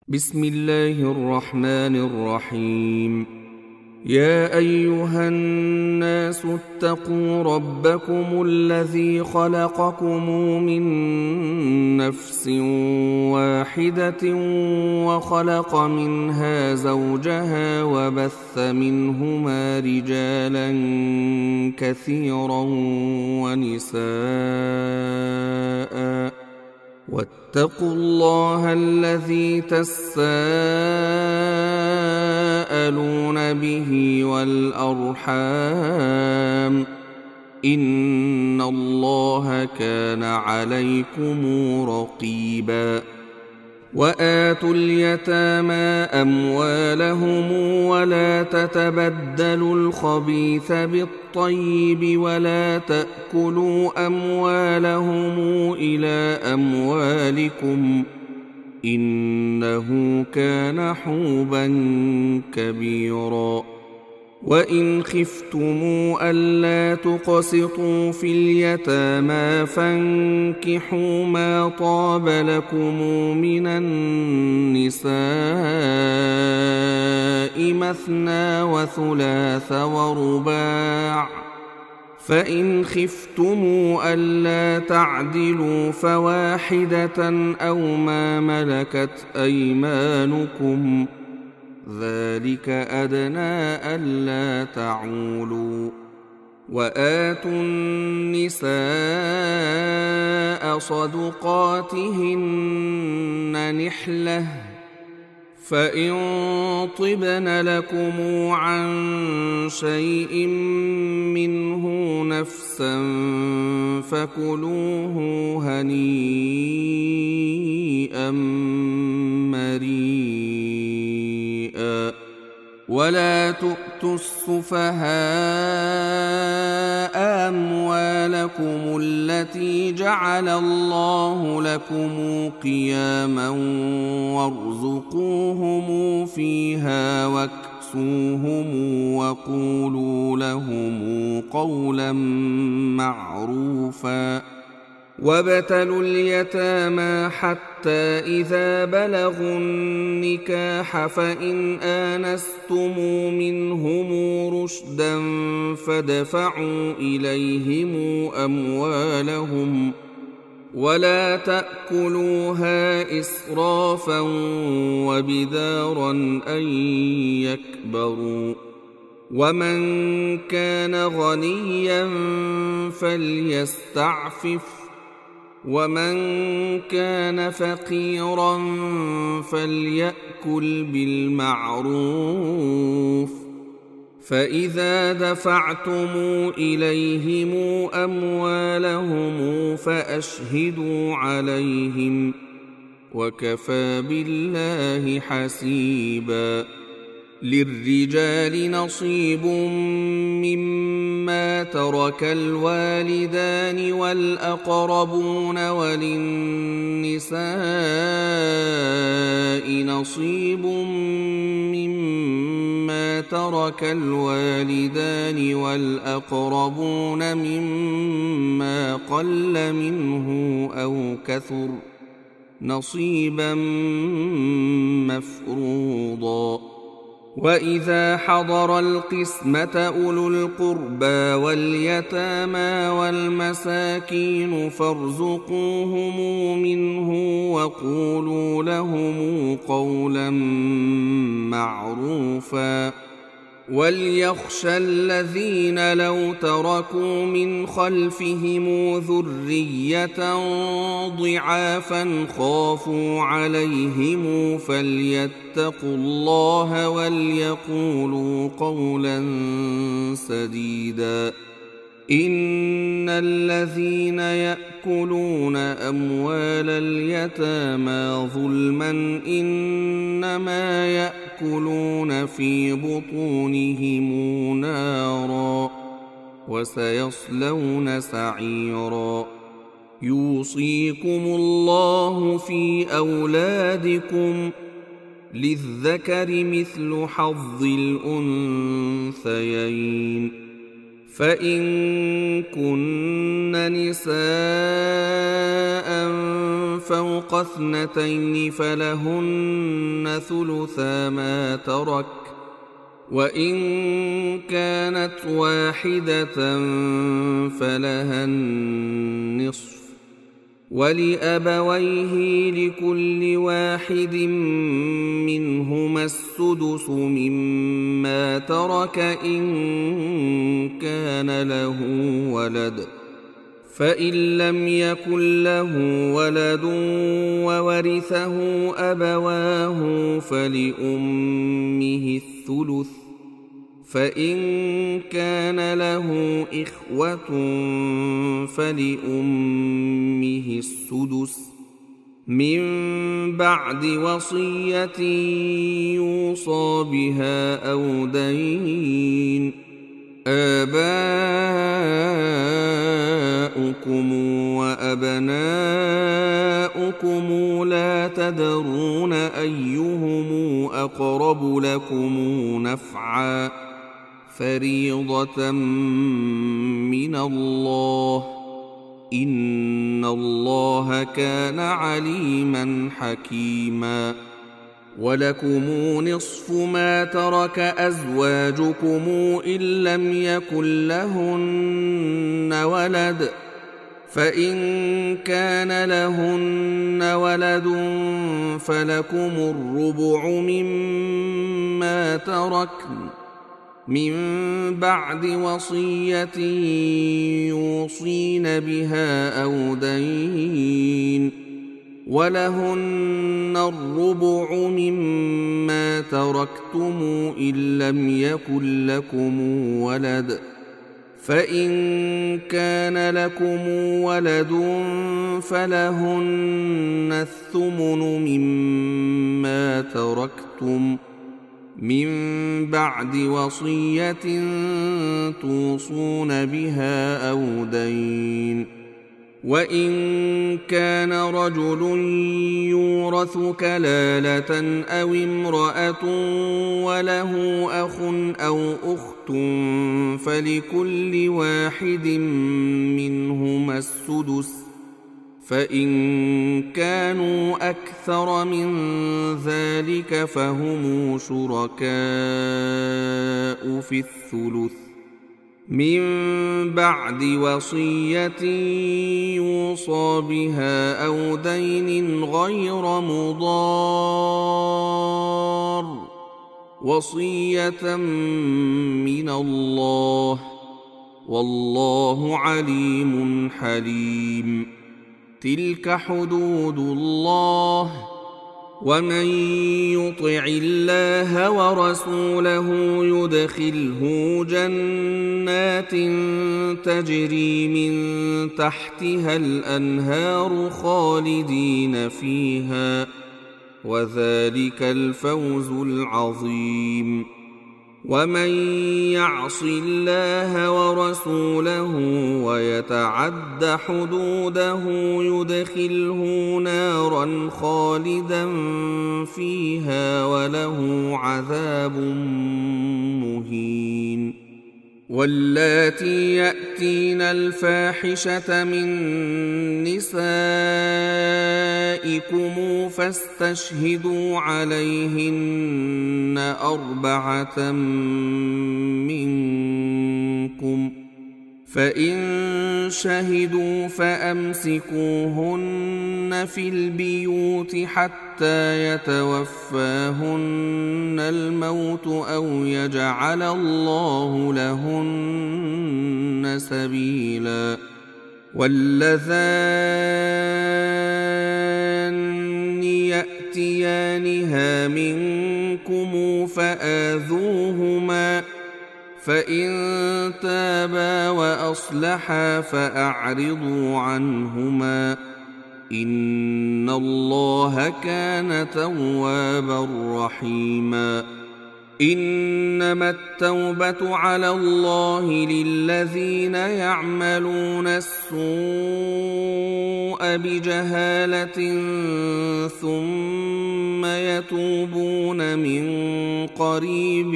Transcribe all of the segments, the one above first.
بسم الله الرحمن الرحيم. يا أيها الناس اتقوا ربكم الذي خلقكم من نفس واحدة وخلق منها زوجها وبث منهما رجالا كثيرا ونساء واتقوا الله الذي تساءلون به والأرحام إن الله كان عليكم رقيبا. وآتوا اليتامى أموالهم ولا تتبدلوا الخبيث بالطيب ولا تأكلوا أموالهم إلى أموالكم إنه كان حوبا كبيرا. وإن خفتموا ألا تقسطوا في اليتامى فانكحوا ما طاب لكم من النساء مثنى وثلاث ورباع، فإن خفتموا ألا تعدلوا فواحدة أو ما ملكت أيمانكم ذلك أدنى ألا تعولوا. وآتوا النساء صدقاتهن نحلة، فإن طبن لكم عن شيء منه نفسا فكلوه هنيئا مريئا. ولا تؤتوا السفهاء أموالكم التي جعل الله لكم قياما وارزقوهم فيها واكسوهم وقولوا لهم قولا معروفا. وابتلوا اليتامى حتى إذا بلغوا النكاح فإن آنستم منهم رشدا فادفعوا إليهم أموالهم ولا تأكلوها إسرافا وبدارا أن يكبروا. ومن كان غنيا فليستعفف ومن كان فقيرا فليأكل بالمعروف. فإذا دفعتم إليهم أموالهم فأشهدوا عليهم وكفى بالله حسيبا. للرجال نصيب مما ترك الوالدان والأقربون وللنساء نصيب مما ترك الوالدان والأقربون مما قل منه أو كثر نصيبا مفروضا. وإذا حضر القسمة أولو القربى واليتامى والمساكين فارزقوهم منه وقولوا لهم قولا معروفا. وليخشى الذين لو تركوا من خلفهم ذرية ضعافا خافوا عليهم فليتقوا الله وليقولوا قولا سديدا. إن الذين يأكلون أموال اليتامى ظلما إنما يأكلون في بطونهم نارا وسيصلون سعيرا. يوصيكم الله في أولادكم للذكر مثل حظ الأنثيين، فإن كن نساء فوق 2 فلهن ثلثا ما ترك، وإن كانت واحدة فلها النصف، ولأبويه لكل واحد منهما السدس مما ترك إن كان له ولد، فإن لم يكن له ولد وورثه أبواه فلأمه الثلث، فإن كان له إخوة فلأمه السدس من بعد وصية يوصى بها أو دين. آباؤكم وأبناؤكم لا تدرون أيهم أقرب لكم نفعا فريضة من الله، إن الله كان عليما حكيما. ولكم نصف ما ترك أزواجكم إن لم يكن لهن ولد، فإن كان لهن ولد فلكم الربع مما تركن من بعد وصية يوصين بها أو دين، ولهن الربع مما تركتم إن لم يكن لكم ولد، فإن كان لكم ولد فلهن الثمن مما تركتم من بعد وصية توصون بها أو دين. وإن كان رجل يورث كلالة أو امرأة وله أخ أو أخت فلكل واحد منهما السدس، فإن كانوا أكثر من ذلك فهم شركاء في الثلث من بعد وصية يوصى بها أو دين غير مضار، وصية من الله، والله عليم حليم. تلك حدود الله، ومن يطع الله ورسوله يدخله جنات تجري من تحتها الأنهار خالدين فيها، وذلك الفوز العظيم. ومن يعص الله ورسوله ويتعد حدوده يدخله نارا خالدا فيها وله عذاب مهين. واللاتي يأتين الفاحشة من نسائكم فاستشهدوا عليهن 4 منكم، فإن شهدوا فأمسكوهن في البيوت حتى يتوفاهن الموت أو يجعل الله لهن سبيلا. واللذان يأتيانها منكم فآذوهما، فإن تابا وأصلحا فأعرضوا عنهما، إن الله كان توابا رحيما. إنما التوبة على الله للذين يعملون السوء بجهالة ثم يتوبون من قريب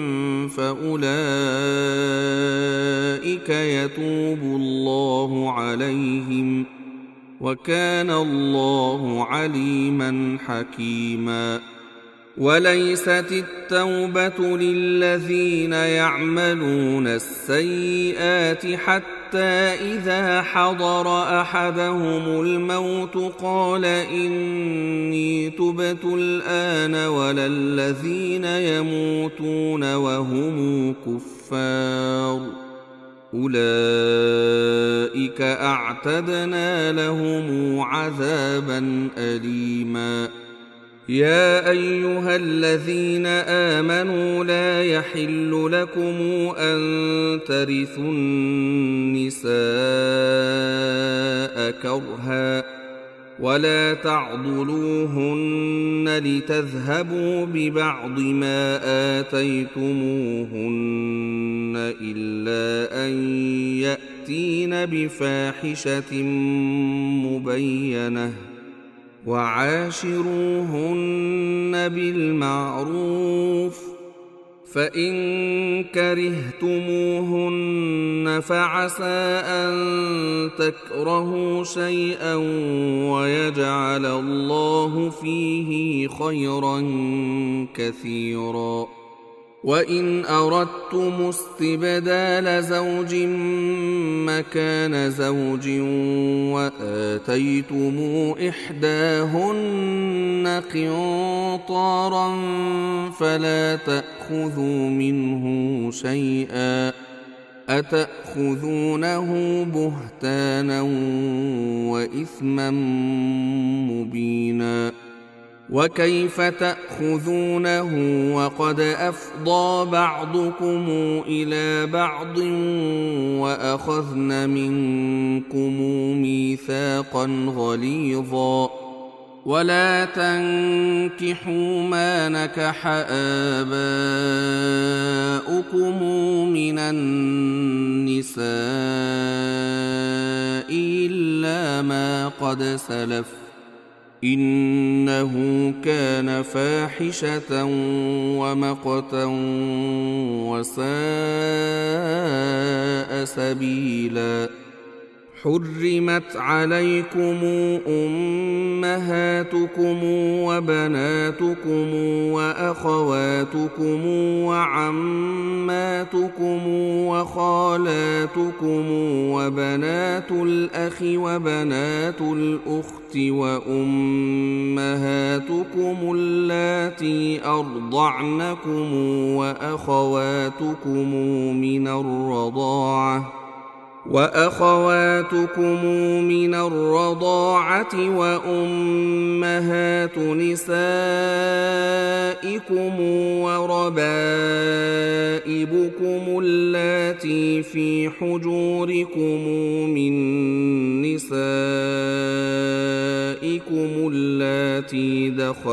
فأولئك يتوب الله عليهم وكان الله عليما حكيما. وليست التوبة للذين يعملون السيئات حتى إذا حضر أحدهم الموت قال إني تبت الآن ولا الذين يموتون وهم كفار أولئك أعتدنا لهم عذابا أليما. يا أيها الذين آمنوا لا يحل لكم أن ترثوا النساء كرها ولا تعضلوهن لتذهبوا ببعض ما آتيتموهن إلا أن يأتين بفاحشة مبينة وعاشروهن بالمعروف فإن كرهتموهن فعسى أن تكرهوا شيئا ويجعل الله فيه خيرا كثيرا. وإن أردتم استبدال زوج مكان زوج وآتيتم إحداهن قنطارا فلا تأخذوا منه شيئا أتأخذونه بهتانا وإثما مبينا. وكيف تأخذونه وقد أفضى بعضكم إلى بعض وأخذن منكم ميثاقا غليظا. ولا تنكحوا ما نكح آباؤكم من النساء إلا ما قد سلف إنه كان فاحشة ومقتا وساء سبيلا. حرمت عليكم أمهاتكم وبناتكم وأخواتكم وعماتكم وخالاتكم وبنات الأخ وبنات الأخت وأمهاتكم اللاتي أرضعنكم وأخواتكم من الرضاعة وأمهات نسائكم وربائبكم اللاتي في حجوركم من نسائكم اللاتي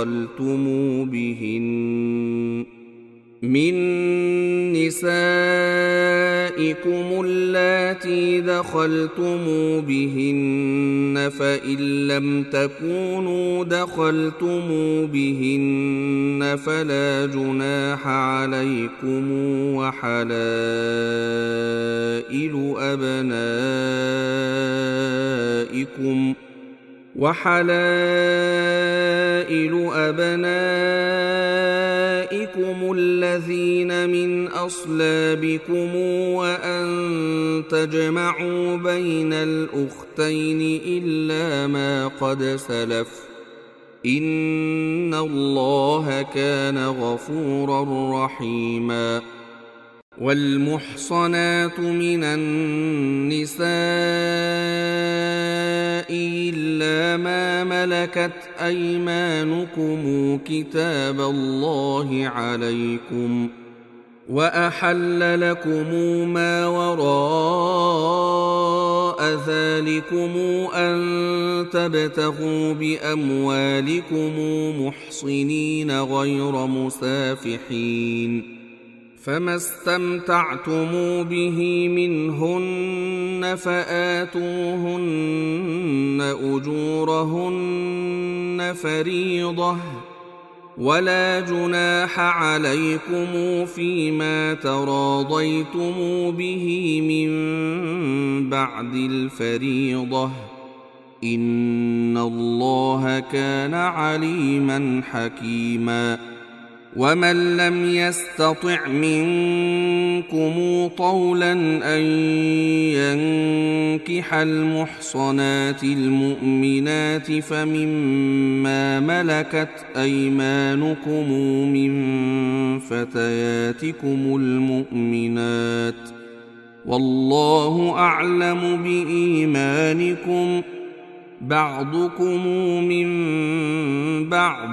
دخلتم بهن فإن لم تكونوا دخلتم بهن فلا جناح عليكم وحلائل أبنائكم الذين من أصلابكم وأن تجمعوا بين الأختين إلا ما قد سلف إن الله كان غفورا رحيما. والمحصنات من النساء إلا ما ملكت أيمانكم كتاب الله عليكم وأحل لكم ما وراء ذلكم أن تبتغوا بأموالكم محصنين غير مسافحين، فما استمتعتم به منهن فآتوهن أجورهن فريضة، ولا جناح عليكم فيما تراضيتم به من بعد الفريضة، إن الله كان عليما حكيما. ومن لم يستطع منكم طولا أن ينكح المحصنات المؤمنات فمما ملكت أيمانكم من فتياتكم المؤمنات، والله أعلم بإيمانكم، بعضكم من بعض،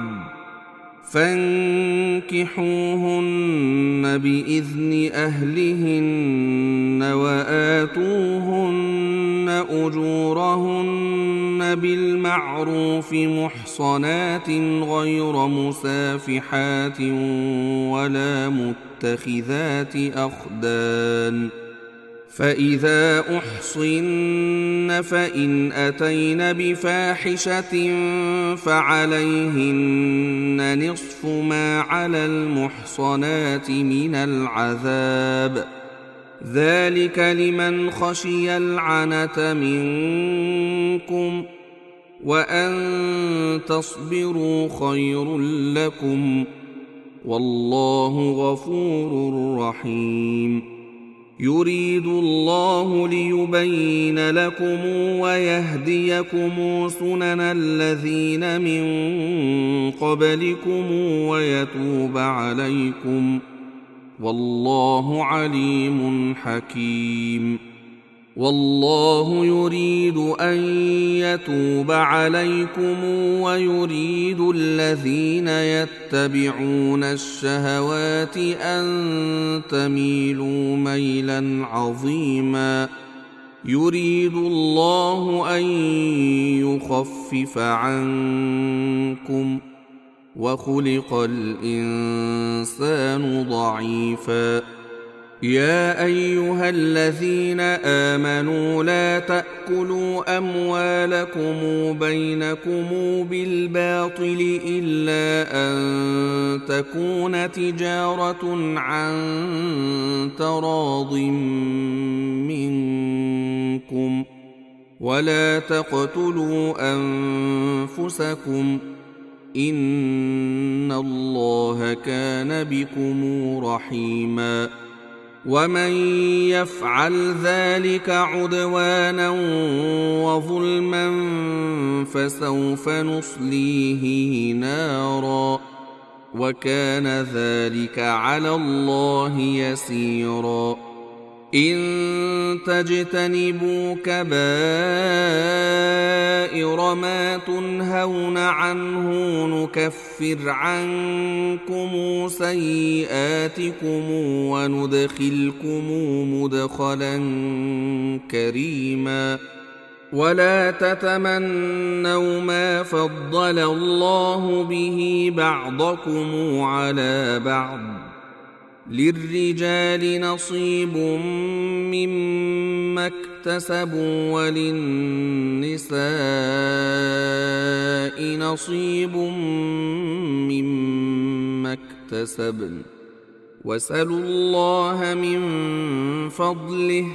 فانكحوهن بإذن أهلهن وآتوهن أجورهن بالمعروف محصنات غير مسافحات ولا متخذات أخدان، فإذا أحصن فإن أتين بفاحشة فعليهن نصف ما على المحصنات من العذاب، ذلك لمن خشي العنة منكم، وأن تصبروا خير لكم، والله غفور رحيم. يريد الله ليبين لكم ويهديكم سنن الذين من قبلكم ويتوب عليكم، والله عليم حكيم. والله يريد أن يتوب عليكم ويريد الذين يتبعون الشهوات أن تميلوا ميلا عظيما. يريد الله أن يخفف عنكم، وخلق الإنسان ضعيفا. يا أيها الذين آمنوا لا تأكلوا أموالكم بينكم بالباطل إلا أن تكون تجارة عن تراض منكم، ولا تقتلوا أنفسكم، إن الله كان بكم رحيما. ومن يفعل ذلك عدوانا وظلما فسوف نصليه نارا، وكان ذلك على الله يسيرا. إن تجتنبوا كبائر ما تنهون عنه نكفر عنكم سيئاتكم وندخلكم مدخلا كريما. ولا تتمنوا ما فضل الله به بعضكم على بعض، للرجال نصيب مما اكتسبوا وللنساء نصيب مما اكتسبن، واسألوا الله من فضله،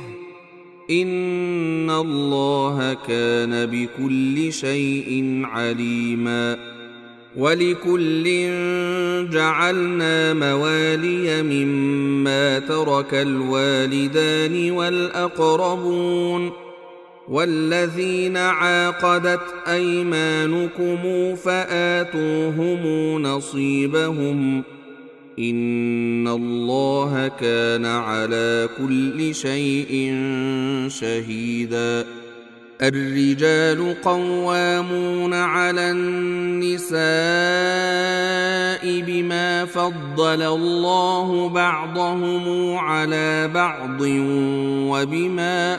إن الله كان بكل شيء عليما. ولكل جعلنا موالي مما ترك الوالدان والأقربون والذين عاقدت أيمانكم فآتوهم نصيبهم، إن الله كان على كل شيء شهيدا. الرجال قوامون على النساء بما فضل الله بعضهم على بعض وبما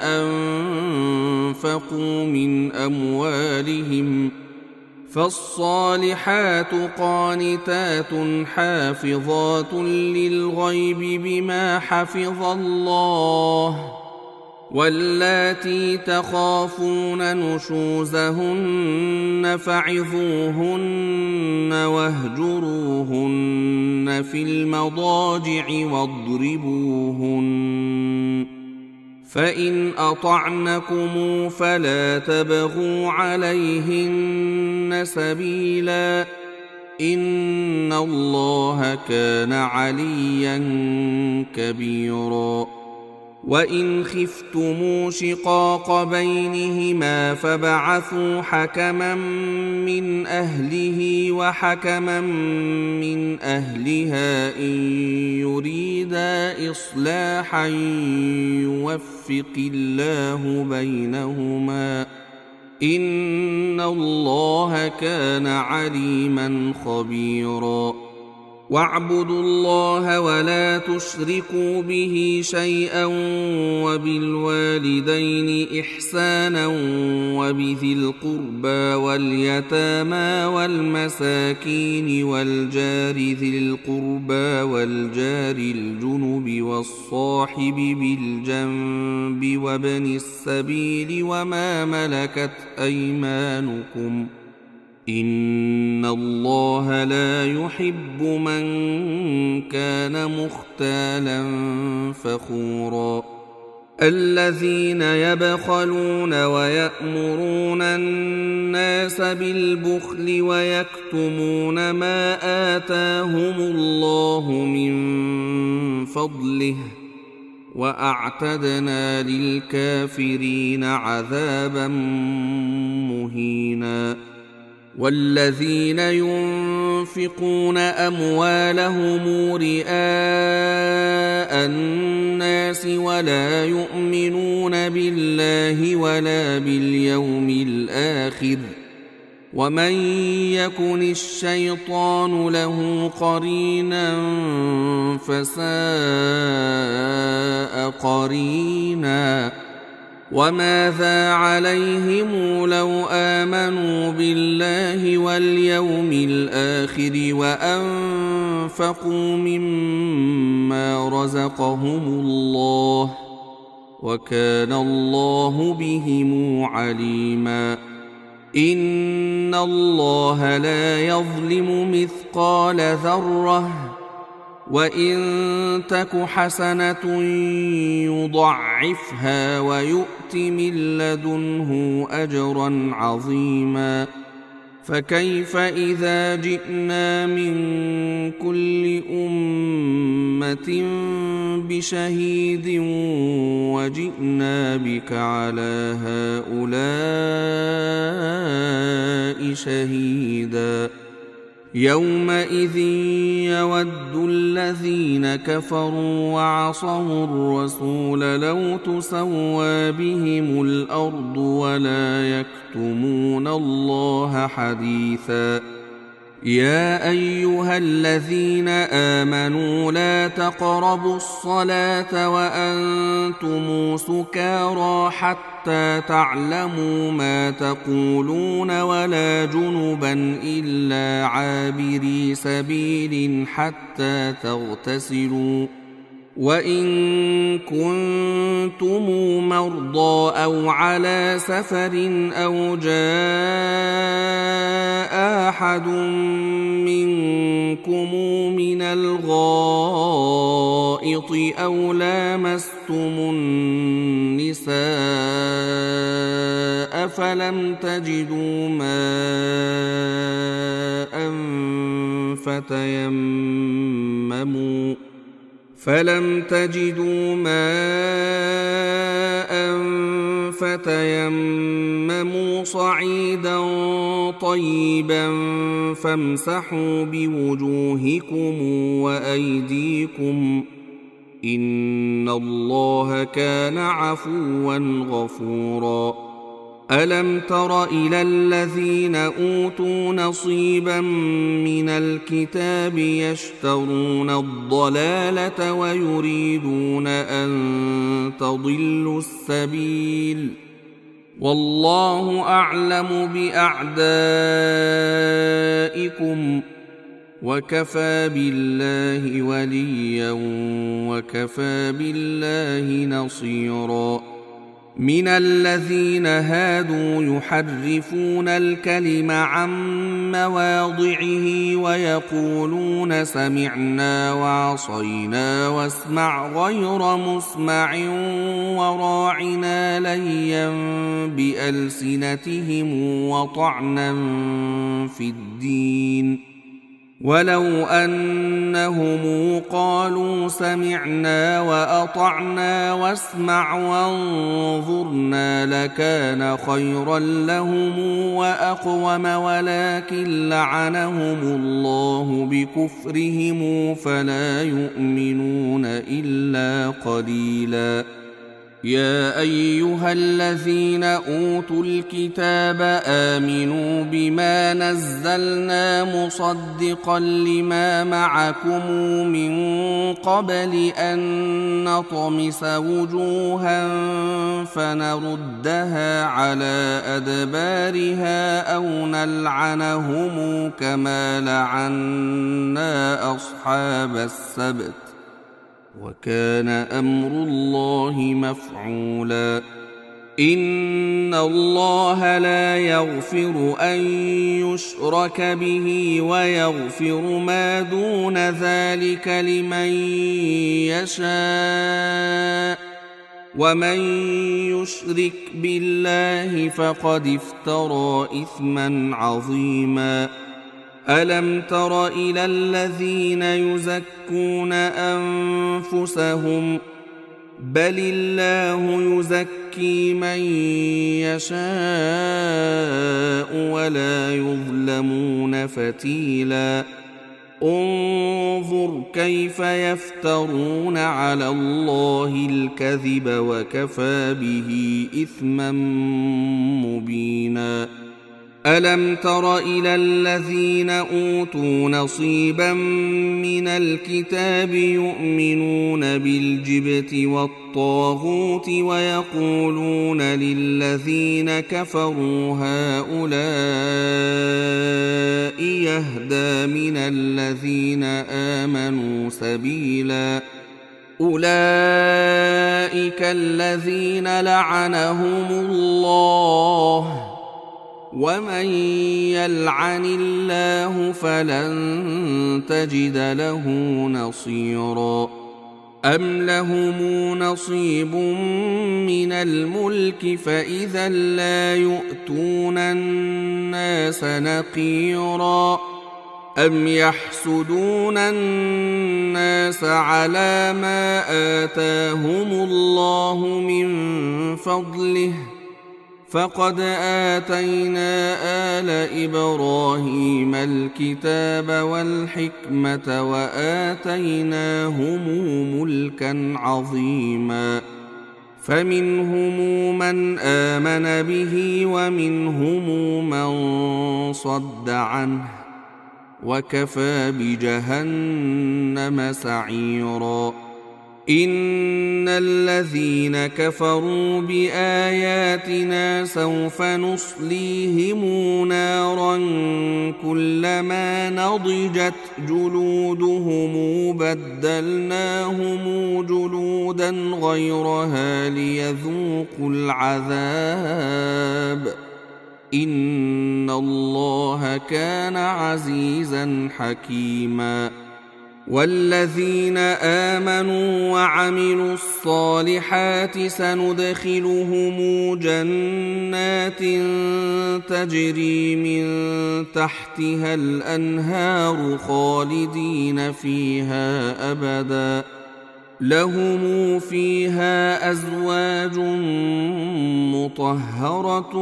أنفقوا من أموالهم، فالصالحات قانتات حافظات للغيب بما حفظ الله، واللاتي تخافون نشوزهن فعظوهن واهجروهن في المضاجع واضربوهن، فإن أطعنكم فلا تبغوا عليهن سبيلا، إن الله كان عليا كبيرا. وإن خفتموا شقاق بينهما فبعثوا حكما من أهله وحكما من أهلها إن يريدا إصلاحا يوفق الله بينهما، إن الله كان عليما خبيرا. واعبدوا الله ولا تشركوا به شيئا وبالوالدين إحسانا وبذي القربى واليتامى والمساكين والجار ذي القربى والجار الجنب والصاحب بالجنب وابن السبيل وما ملكت أيمانكم، إن الله لا يحب من كان مختالا فخورا. الذين يبخلون ويأمرون الناس بالبخل ويكتمون ما آتاهم الله من فضله، وأعتدنا للكافرين عذابا مهينا. والذين ينفقون أموالهم رئاء الناس ولا يؤمنون بالله ولا باليوم الآخر، ومن يكن الشيطان له قرينا فساء قرينا. وماذا عليهم لو آمنوا بالله واليوم الآخر وأنفقوا مما رزقهم الله، وكان الله بهم عليما. إن الله لا يظلم مثقال ذرة، وإن تك حسنة يضعفها ويؤت من لدنه أجرا عظيما. فكيف إذا جئنا من كل أمة بشهيد وجئنا بك على هؤلاء شهيدا، يومئذ يود الذين كفروا وعصوا الرسول لو تسوى بهم الأرض ولا يكتمون الله حديثا. يا أيها الذين آمنوا لا تقربوا الصلاة وأنتم سكارى حتى تعلموا ما تقولون ولا جنبا إلا عابري سبيل حتى تغتسلوا، وإن كنتم مرضى أو على سفر أو جاء أحد منكم من الغائط أو لامستم النساء فلم تجدوا ماء فتيمموا صعيدا طيبا فامسحوا بوجوهكم وأيديكم، إن الله كان عفوا غفورا. ألم تر إلى الذين أوتوا نصيبا من الكتاب يشترون الضلالة ويريدون أن تضلوا السبيل والله أعلم بأعدائكم وكفى بالله وليا وكفى بالله نصيرا من الذين هادوا يحرفون الكلم عن مواضعه ويقولون سمعنا وعصينا واسمع غير مسمع وراعنا ليا بألسنتهم وطعنا في الدين ولو أنهم قالوا سمعنا وأطعنا واسمع وانظرنا لكان خيرا لهم وأقوم ولكن لعنهم الله بكفرهم فلا يؤمنون إلا قليلا يا أيها الذين أوتوا الكتاب آمنوا بما نزلنا مصدقا لما معكم من قبل أن نطمس وجوها فنردها على أدبارها أو نلعنهم كما لعنا أصحاب السبت وكان أمر الله مفعولا إن الله لا يغفر أن يشرك به ويغفر ما دون ذلك لمن يشاء ومن يشرك بالله فقد افترى إثما عظيما ألم تر إلى الذين يزكون أنفسهم بل الله يزكي من يشاء ولا يظلمون فتيلا انظر كيف يفترون على الله الكذب وكفى به إثما مبينا ألم تر إلى الذين أوتوا نصيبا من الكتاب يؤمنون بالجبت والطاغوت ويقولون للذين كفروا هؤلاء يهدى من الذين آمنوا سبيلا أولئك الذين لعنهم الله ومن يلعن الله فلن تجد له نصيرا أم لهم نصيب من الملك فإذا لا يؤتون الناس نقيرا أم يحسدون الناس على ما آتاهم الله من فضله فقد آتينا آل إبراهيم الكتاب والحكمة وآتيناهم ملكا عظيما فمنهم من آمن به ومنهم من صد عنه وكفى بجهنم سعيرا إن الذين كفروا بآياتنا سوف نصليهم نارا كلما نضجت جلودهم بدلناهم جلودا غيرها ليذوقوا العذاب إن الله كان عزيزا حكيما والذين آمنوا وعملوا الصالحات سندخلهم جنات تجري من تحتها الأنهار خالدين فيها أبدا لهم فيها أزواج مطهرة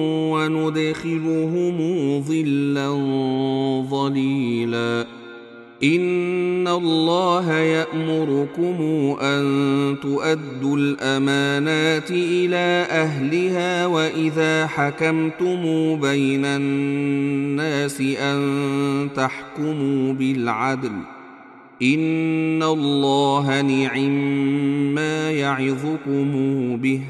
وندخلهم ظلا ظليلا إن الله يأمركم أن تؤدوا الأمانات إلى أهلها وإذا حكمتم بين الناس أن تحكموا بالعدل إن الله نعم يعظكم به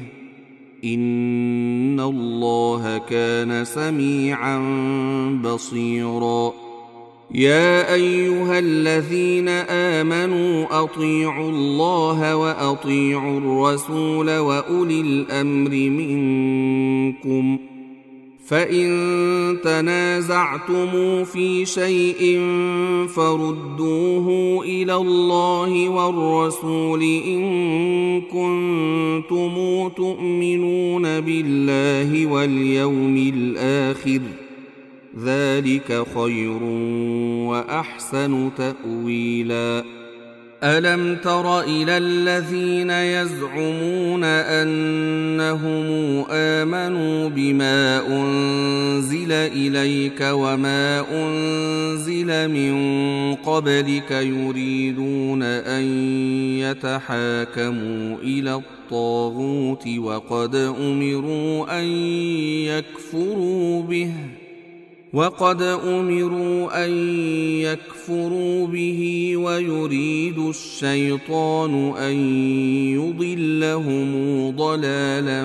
إن الله كان سميعا بصيرا يا أيها الذين آمنوا أطيعوا الله وأطيعوا الرسول وأولي الأمر منكم فإن تنازعتم في شيء فردوه إلى الله والرسول إن كنتم تؤمنون بالله واليوم الآخر ذلك خير وأحسن تأويلا ألم تر إلى الذين يزعمون أنهم آمنوا بما أنزل إليك وما أنزل من قبلك يريدون أن يتحاكموا إلى الطاغوت وقد أمروا أن يكفروا به ويريد الشيطان أن يضلهم ضلالا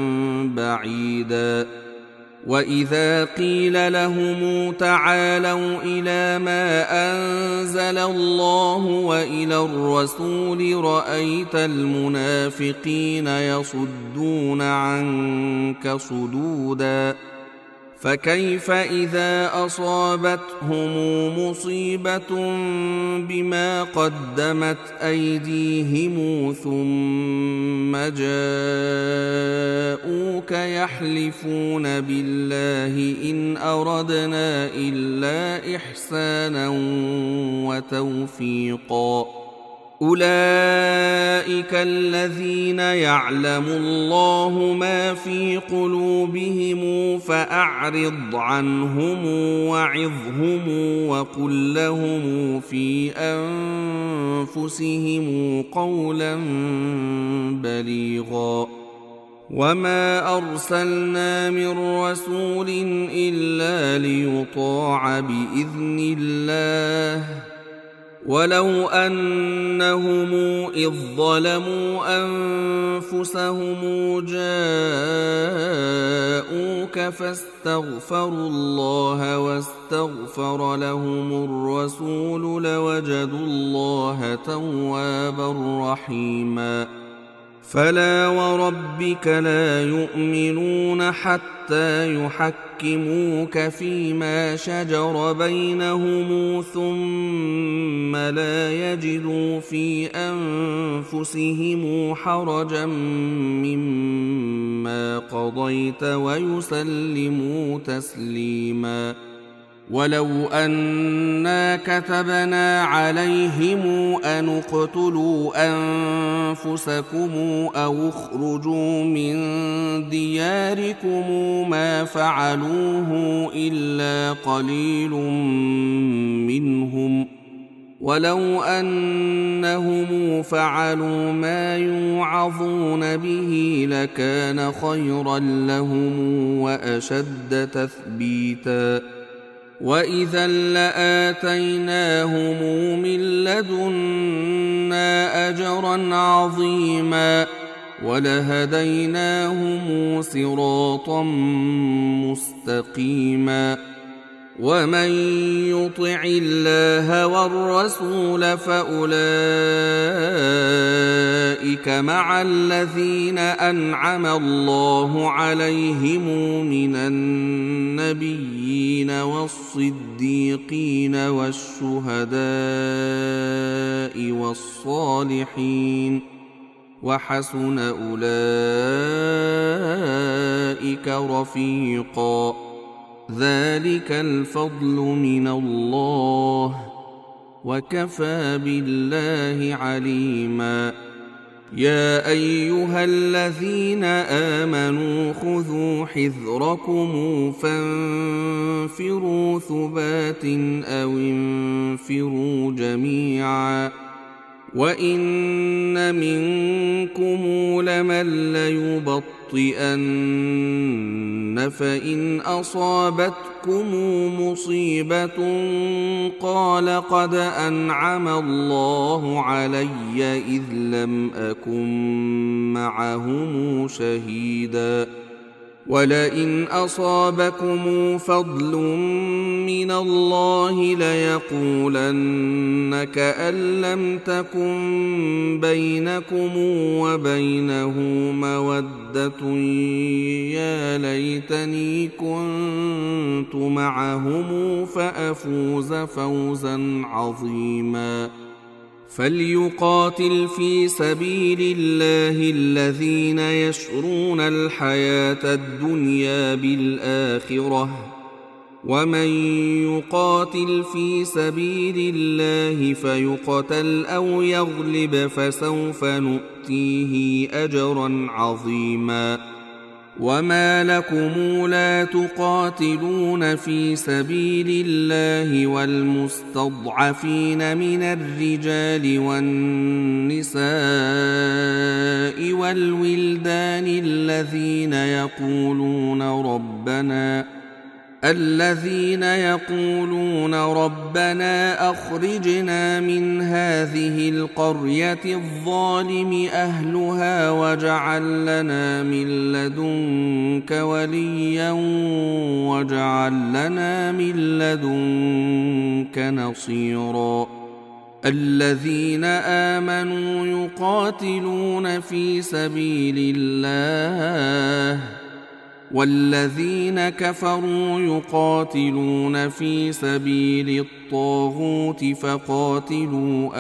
بعيدا وإذا قيل لهم تعالوا إلى ما أنزل الله وإلى الرسول رأيت المنافقين يصدون عنك صدودا فكيف إذا أصابتهم مصيبة بما قدمت أيديهم ثم جاءوك يحلفون بالله إن أردنا إلا إحسانا وتوفيقا أولئك الذين يعلم الله ما في قلوبهم فأعرض عنهم وعظهم وقل لهم في أنفسهم قولا بليغا وما أرسلنا من رسول إلا ليطاع بإذن الله ولو أنهم إذ ظلموا أنفسهم جاءوك فاستغفروا الله واستغفر لهم الرسول لوجدوا الله توابا رحيما فلا وربك لا يؤمنون حتى يحكموك فيما شجر بينهم ثم لا يجدوا في أنفسهم حرجا مما قضيت ويسلموا تسليما ولو أنا كتبنا عليهم أن اقتلوا أنفسكم أو اخرجوا من دياركم ما فعلوه إلا قليل منهم ولو أنهم فعلوا ما يوعظون به لكان خيرا لهم وأشد تثبيتا وإذا لآتيناهم من لدنا أجرا عظيما ولهديناهم صراطا مستقيما ومن يطع الله والرسول فأولئك مع الذين أنعم الله عليهم من النبيين والصديقين والشهداء والصالحين وحسن أولئك رفيقا ذلك الفضل من الله وكفى بالله عليما يا أيها الذين آمنوا خذوا حذركم فانفروا ثبات أو انفروا جميعا وإن منكم لمن ليبطئن فإن أصابتكم مصيبة قال قد أنعم الله علي إذ لم أكن معهم شهيدا ولئن أصابكم فضل من الله ليقولن كأن لم تكن بينكم وبينه مودة يا ليتني كنت معهم فأفوز فوزا عظيما فليقاتل في سبيل الله الذين يشرون الحياة الدنيا بالآخرة ومن يقاتل في سبيل الله فيقتل أو يغلب فسوف نؤتيه أجرا عظيما وما لكم لا تقاتلون في سبيل الله والمستضعفين من الرجال والنساء والولدان الذين يقولون ربنا أخرجنا من هذه القرية الظالم أهلها واجعل لنا من لدنك وليا واجعل لنا من لدنك نصيرا الذين آمنوا يقاتلون في سبيل الله والذين كفروا يقاتلون في سبيل الطاغوت فقاتلوا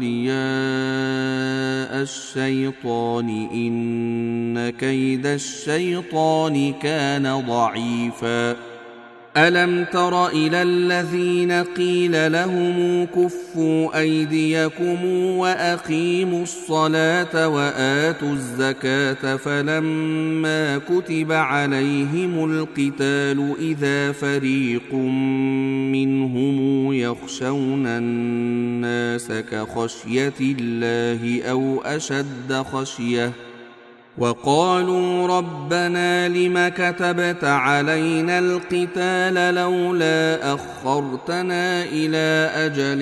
أولياء الشيطان إن كيد الشيطان كان ضعيفا ألم تر إلى الذين قيل لهم كفوا أيديكم وأقيموا الصلاة وآتوا الزكاة فلما كتب عليهم القتال إذا فريق منهم يخشون الناس كخشية الله أو أشد خشية وقالوا ربنا لم كتبت علينا القتال لولا أخرتنا إلى أجل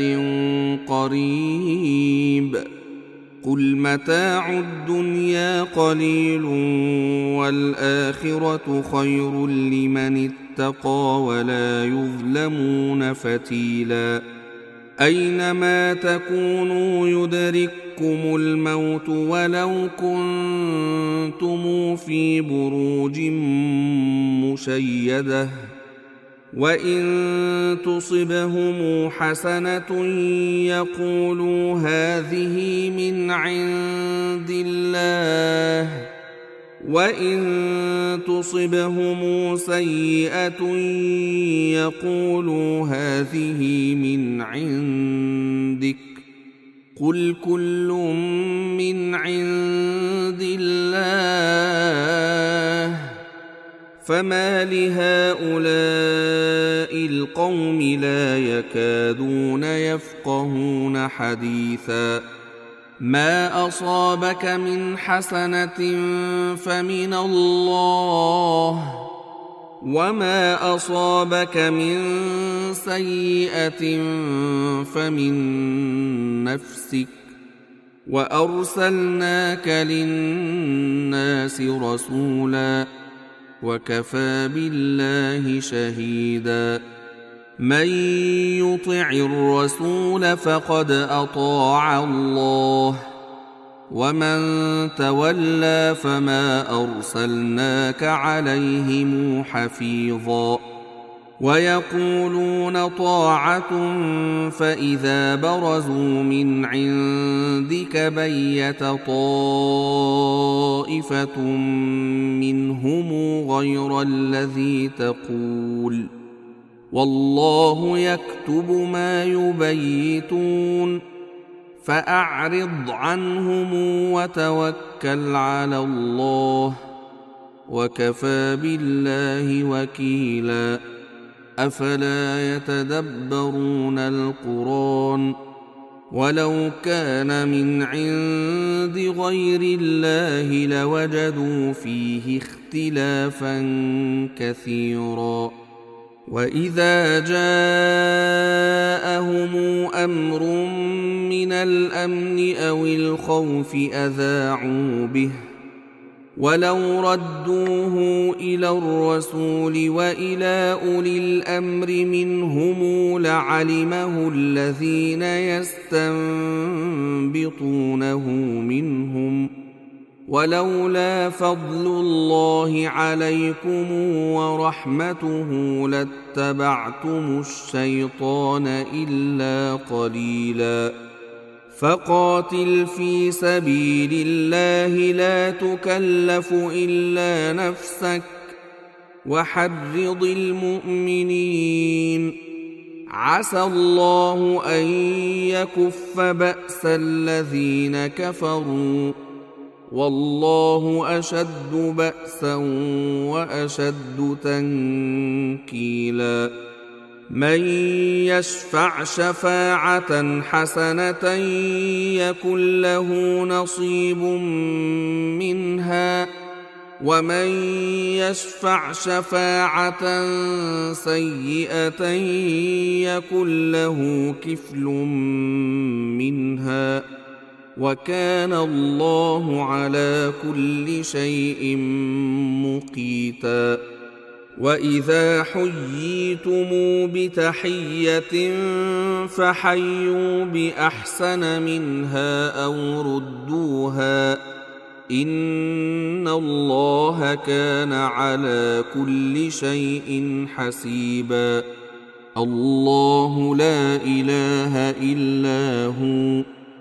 قريب قل متاع الدنيا قليل والآخرة خير لمن اتقى ولا يظلمون فتيلا أينما تكونوا يدرككم الموت ولو كنتم في بروج مشيدة وإن تصبهم حسنة يقولوا هذه من عند الله وإن تصبهم سيئة يقولوا هذه من عندك قل كل من عند الله فما لهؤلاء القوم لا يكادون يفقهون حديثا ما أصابك من حسنة فمن الله وما أصابك من سيئة فمن نفسك وأرسلناك للناس رسولا وكفى بالله شهيدا من يطع الرسول فقد أطاع الله ومن تولى فما أرسلناك عليهم حفيظا ويقولون طاعة فإذا برزوا من عندك بيت طائفة منهم غير الذي تقول والله يكتب ما يبيتون فأعرض عنهم وتوكل على الله وكفى بالله وكيلا. أفلا يتدبرون القرآن ولو كان من عند غير الله لوجدوا فيه اختلافا كثيرا. وإذا جاءهم أمر من الأمن أو الخوف أذاعوا به ولو ردوه إلى الرسول وإلى أولي الأمر منهم لعلمه الذين يستنبطونه منهم ولولا فضل الله عليكم ورحمته لاتبعتم الشيطان إلا قليلا. فقاتل في سبيل الله لا تكلف إلا نفسك وحرض المؤمنين. عسى الله أن يكف بأس الذين كفروا والله أشد بأسا وأشد تنكيلا. من يشفع شفاعة حسنة يكن له نصيب منها ومن يشفع شفاعة سيئة يكن له كفل منها وكان الله على كل شيء مقيتا. وإذا حييتم بتحية فحيوا بأحسن منها أو ردوها إن الله كان على كل شيء حسيبا. الله لا إله إلا هو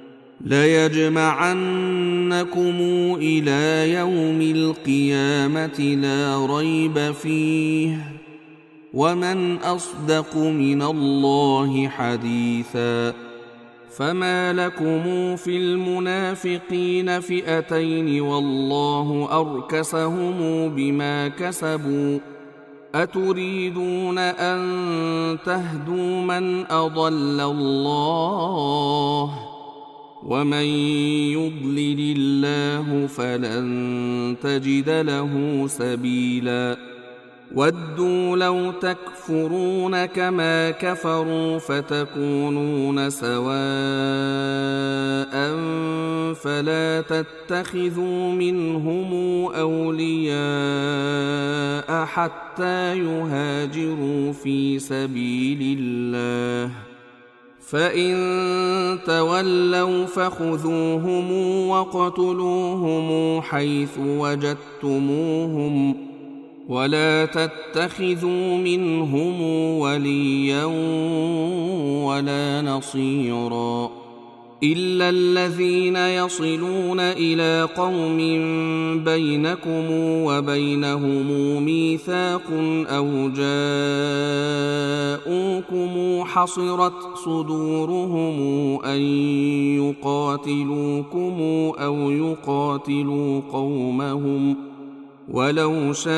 ليجمعنكم إلى يوم القيامة لا ريب فيه ومن أصدق من الله حديثا. فما لكم في المنافقين فئتين والله أركسهم بما كسبوا أتريدون أن تهدوا من أضل الله ومن يضلل الله فلن تجد له سبيلا. ودوا لو تكفرون كما كفروا فتكونون سواء فلا تتخذوا منهم أولياء حتى يهاجروا في سبيل الله فإن تولوا فخذوهم وقتلوهم حيث وجدتموهم ولا تتخذوا منهم وليا ولا نصيرا إلا الذين يصلون إلى قوم بينكم وبينهم ميثاق أو جاءوكم حصرت صدورهم أن يقاتلوكم أو يقاتلوا قومهم ولو شاء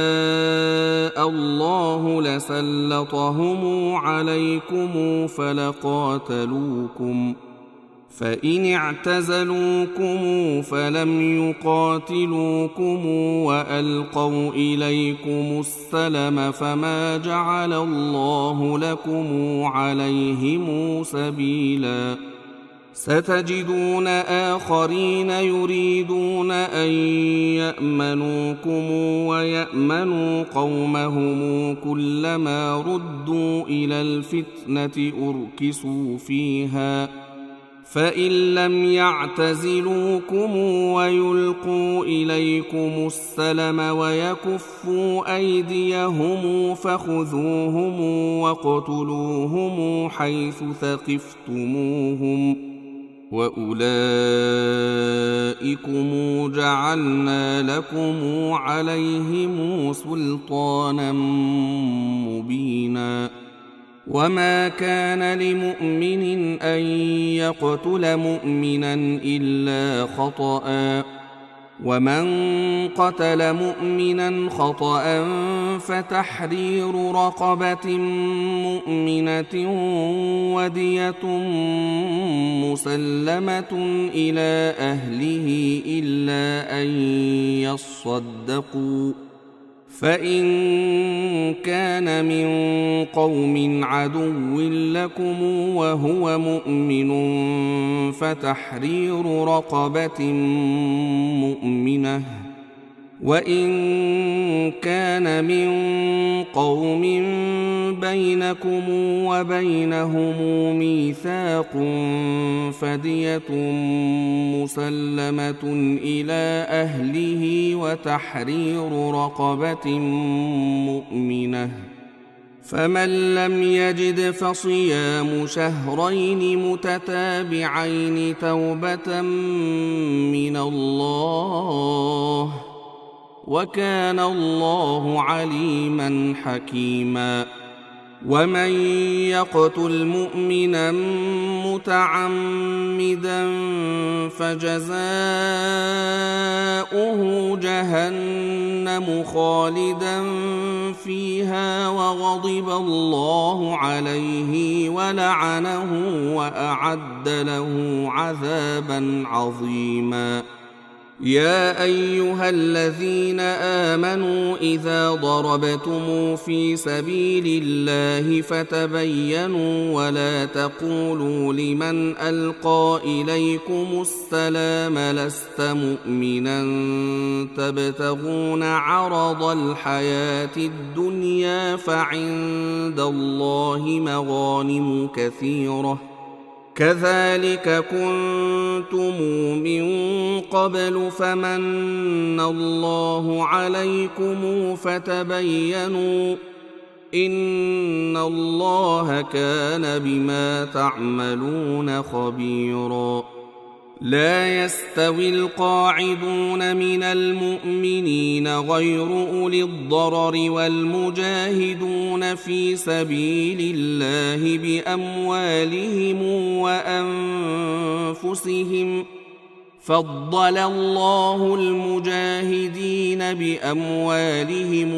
الله لسلطهم عليكم فلقاتلوكم فإن اعتزلوكم فلم يقاتلوكم وألقوا إليكم السلم فما جعل الله لكم عليهم سبيلا ستجدون آخرين يريدون أن يأمنوكم ويأمنوا قومهم كلما ردوا إلى الفتنة أركسوا فيها فإن لم يعتزلوكم ويلقوا إليكم السلم ويكفوا أيديهم فخذوهم واقتلوهم حيث ثقفتموهم وأولئكم جعلنا لكم عليهم سلطانا مبينا وما كان لمؤمن أن يقتل مؤمنا إلا خطأ، ومن قتل مؤمنا خطأ فتحرير رقبة مؤمنة ودية مسلمة إلى أهله إلا أن يصدقوا، فإن كان من قوم عدو لكم وهو مؤمن فتحرير رقبة مؤمنة، وإن كان من قوم بينكم وبينهم ميثاق فدية مسلمة إلى أهله وتحرير رقبة مؤمنة، فمن لم يجد فصيام شهرين متتابعين توبة من الله، وكان الله عليما حكيما. ومن يقتل مؤمنا متعمدا فجزاؤه جهنم خالدا فيها وغضب الله عليه ولعنه وأعد له عذابا عظيما. يا أيها الذين آمنوا إذا ضربتم في سبيل الله فتبينوا ولا تقولوا لمن ألقى إليكم السلام لست مؤمنا تبتغون عرض الحياة الدنيا فعند الله مغانم كثيرة كذلك كنتم من قبل فمن الله عليكم فتبينوا إن الله كان بما تعملون خبيرا. لا يستوي القاعدون من المؤمنين غير أولي الضرر والمجاهدون في سبيل الله بأموالهم وأنفسهم، فضل الله المجاهدين بأموالهم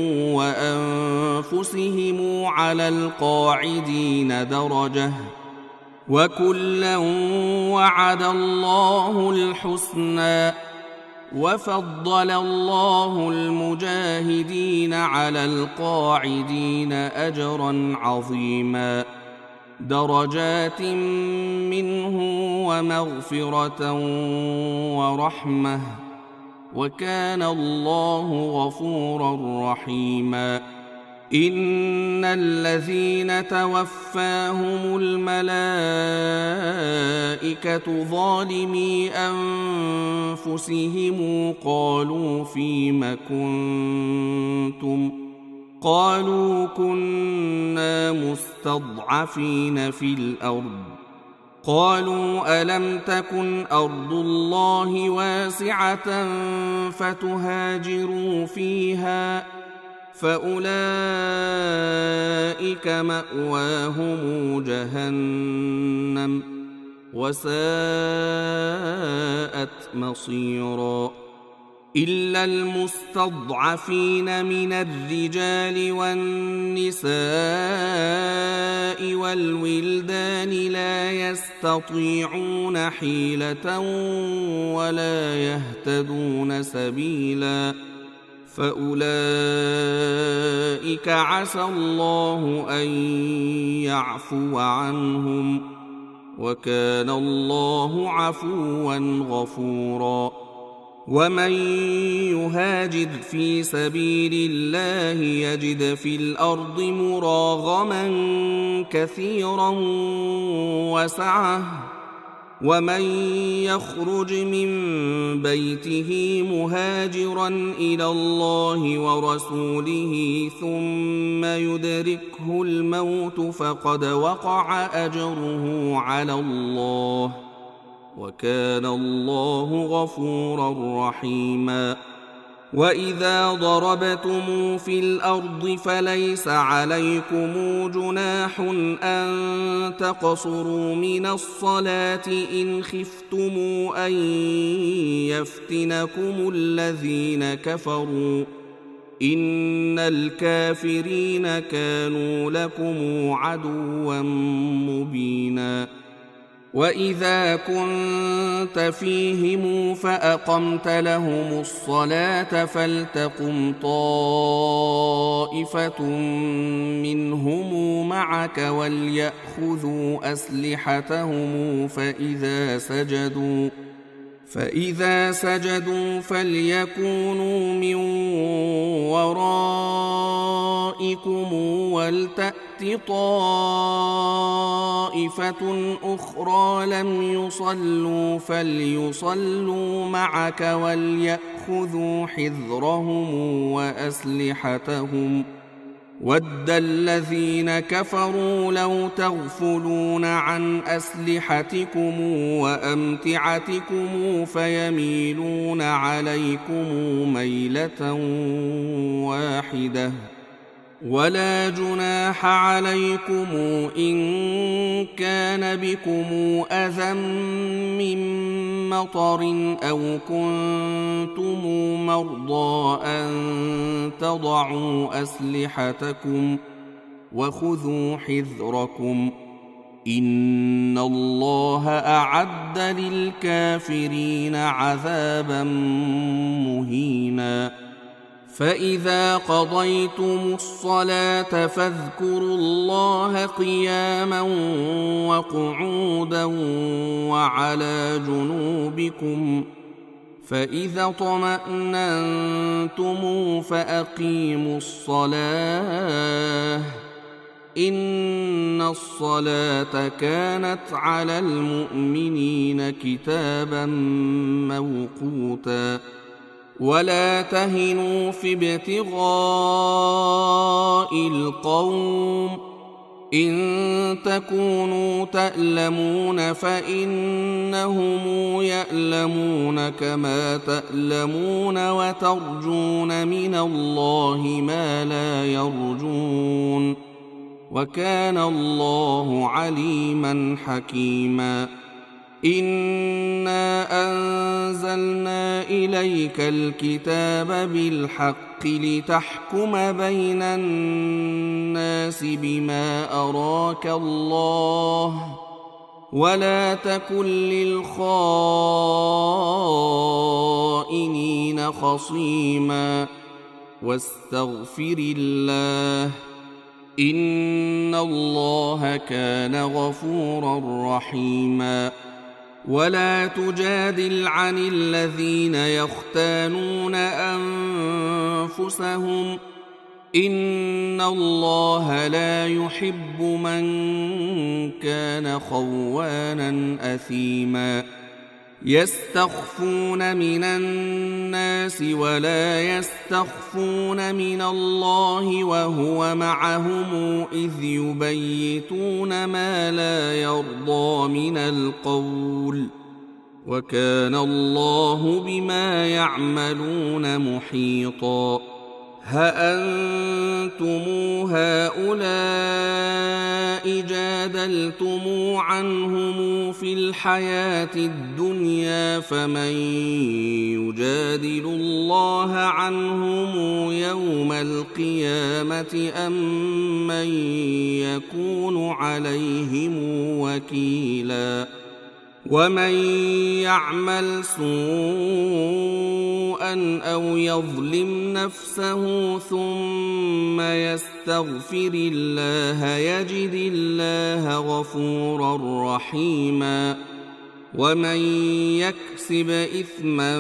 وأنفسهم على القاعدين درجة، وكلا وعد الله الحسنى، وفضل الله المجاهدين على القاعدين أجرا عظيما، درجات منه ومغفرة ورحمة، وكان الله غفورا رحيما. إن الذين توفاهم الملائكة ظالمي أنفسهم قالوا فيم كنتم قالوا كنا مستضعفين في الأرض قالوا ألم تكن أرض الله واسعة فتهاجروا فيها فأولئك مأواهم جهنم وساءت مصيرا. إلا المستضعفين من الرجال والنساء والولدان لا يستطيعون حيلة ولا يهتدون سبيلا، فأولئك عسى الله أن يعفو عنهم، وكان الله عفوا غفورا. ومن يهاجر في سبيل الله يجد في الأرض مراغما كثيرا وسعة، ومن يخرج من بيته مهاجرا إلى الله ورسوله ثم يدركه الموت فقد وقع أجره على الله، وكان الله غفورا رحيما. وإذا ضربتم في الأرض فليس عليكم جناح أن تقصروا من الصلاة إن خفتم أن يفتنكم الذين كفروا إن الكافرين كانوا لكم عدوا مبينا. وإذا كنت فيهم فأقمت لهم الصلاة فلتقم طائفة منهم معك وليأخذوا أسلحتهم فإذا سجدوا فليكونوا من ورائكم ولتأت طائفة أخرى لم يصلوا فليصلوا معك وليأخذوا حذرهم وأسلحتهم. ود الذين كفروا لو تغفلون عن أسلحتكم وأمتعتكم فيميلون عليكم ميلة واحدة. ولا جناح عليكم إن كان بكم أذى من مطر أو كنتم مرضى أن تضعوا أسلحتكم وخذوا حذركم إن الله أعد للكافرين عذابا مهينا. فإذا قضيتم الصلاة فاذكروا الله قياما وقعودا وعلى جنوبكم فإذا اطمأننتم فأقيموا الصلاة إن الصلاة كانت على المؤمنين كتابا موقوتا. ولا تهنوا في ابتغاء القوم إن تكونوا تألمون فإنهم يألمون كما تألمون وترجون من الله ما لا يرجون وكان الله عليما حكيما. إنا أنزلنا إليك الكتاب بالحق لتحكم بين الناس بما أراك الله ولا تكن للخائنين خصيما واستغفر الله إن الله كان غفورا رحيما. ولا تجادل عن الذين يختانون أنفسهم إن الله لا يحب من كان خوانا أثيما. يستخفون من الناس ولا يستخفون من الله وهو معهم إذ يبيتون ما لا يرضى من القول وكان الله بما يعملون محيطا. هأنتم هؤلاء جادلتم عنهم في الحياة الدنيا فمن يجادل الله عنهم يوم القيامة أم من يكون عليهم وكيلا. ومن يعمل سوءا أو يظلم نفسه ثم يستغفر الله يجد الله غفورا رحيما. ومن يكسب إثما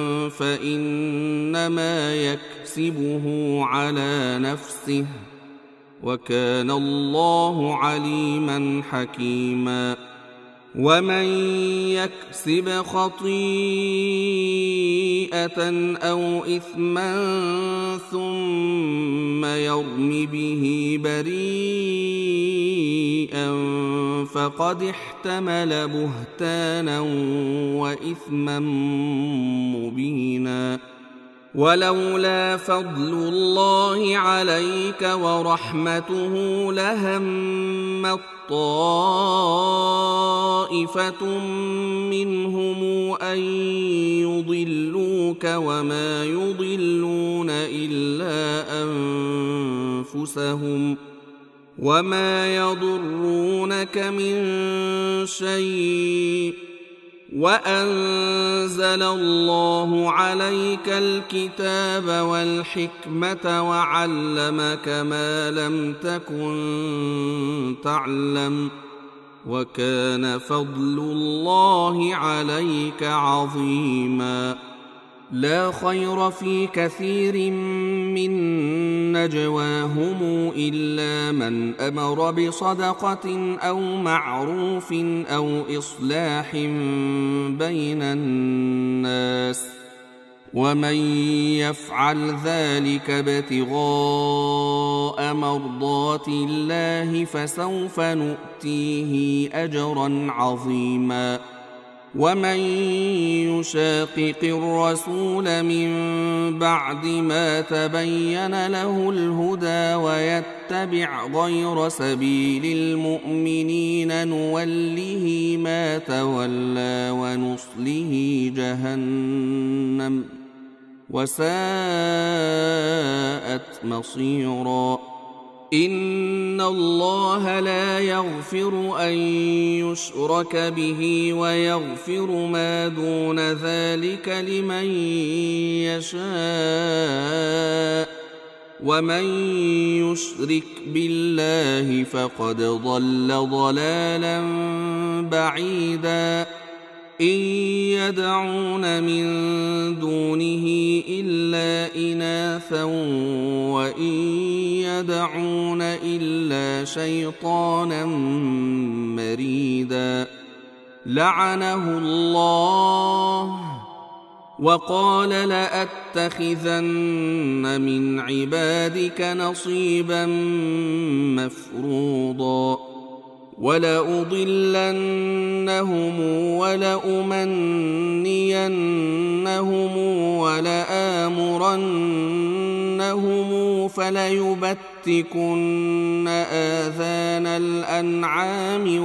فإنما يكسبه على نفسه وكان الله عليما حكيما. ومن يكسب خطيئة أو إثما ثم يرم به بريئا فقد احتمل بهتانا وإثما مبينا. ولولا فضل الله عليك ورحمته لهمت طائفة منهم أن يضلوك وما يضلون إلا أنفسهم وما يضرونك من شيء وأنزل الله عليك الكتاب والحكمة وعلمك ما لم تكن تعلم وكان فضل الله عليك عظيما لا خير في كثير من نجواهم إلا من أمر بصدقة أو معروف أو إصلاح بين الناس ومن يفعل ذلك ابتغاء مرضات الله فسوف نؤتيه أجرا عظيما ومن يشاقق الرسول من بعد ما تبين له الهدى ويتبع غير سبيل المؤمنين نوله ما تولى ونصله جهنم وساءت مصيرا إن الله لا يغفر أن يشرك به ويغفر ما دون ذلك لمن يشاء ومن يشرك بالله فقد ضل ضلالا بعيدا إن يدعون من دونه إلا إناثا وإن يدعون إلا شيطانا مريدا لعنه الله وقال لأتخذن من عبادك نصيبا مفروضا ولأضلنهم ولأمنينهم ولآمرنهم فليبتكن آذان الأنعام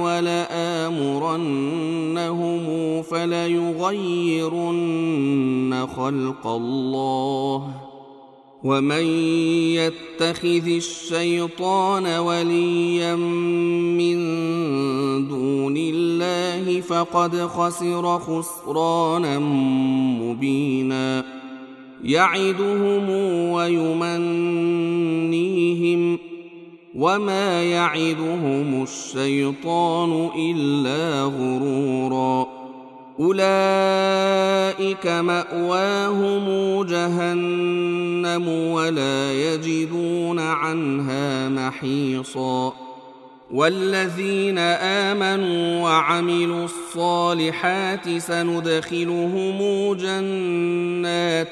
ولآمرنهم فليغيرن خلق الله ومن يتخذ الشيطان وليا من دون الله فقد خسر خسرانا مبينا يعدهم ويمنيهم وما يعدهم الشيطان إلا غرورا أولئك مأواهم جهنم ولا يجدون عنها محيصا والذين آمنوا وعملوا الصالحات سندخلهم جنات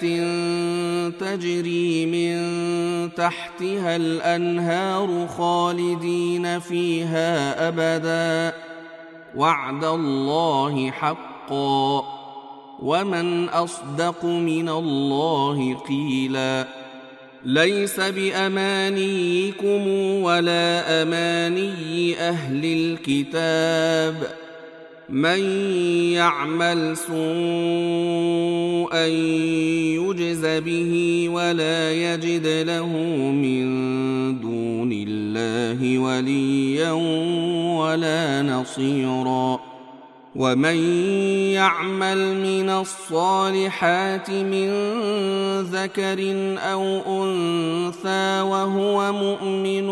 تجري من تحتها الأنهار خالدين فيها أبدا وعد الله حقا ومن أصدق من الله قيلا ليس بأمانيكم ولا أماني أهل الكتاب من يعمل سوءا يجز به ولا يجد له من دون الله وليا ولا نصيرا ومن يعمل من الصالحات من ذكر أو أنثى وهو مؤمن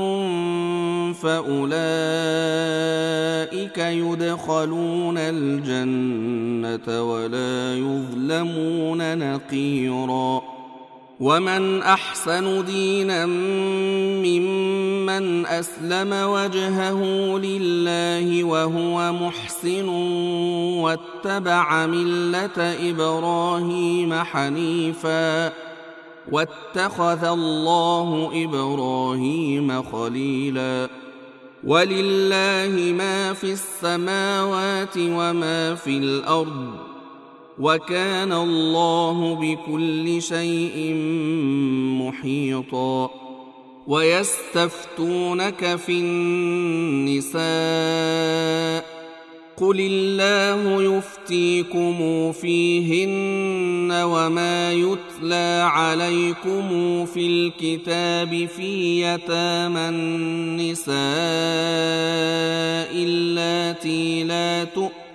فأولئك يدخلون الجنة ولا يظلمون نقيرا ومن أحسن دينا ممن أسلم وجهه لله وهو محسن واتبع ملة إبراهيم حنيفا واتخذ الله إبراهيم خليلا ولله ما في السماوات وما في الأرض وكان الله بكل شيء محيطا. ويستفتونك في النساء قل الله يفتيكم فيهن وما يتلى عليكم في الكتاب في يتامى النساء اللاتي لا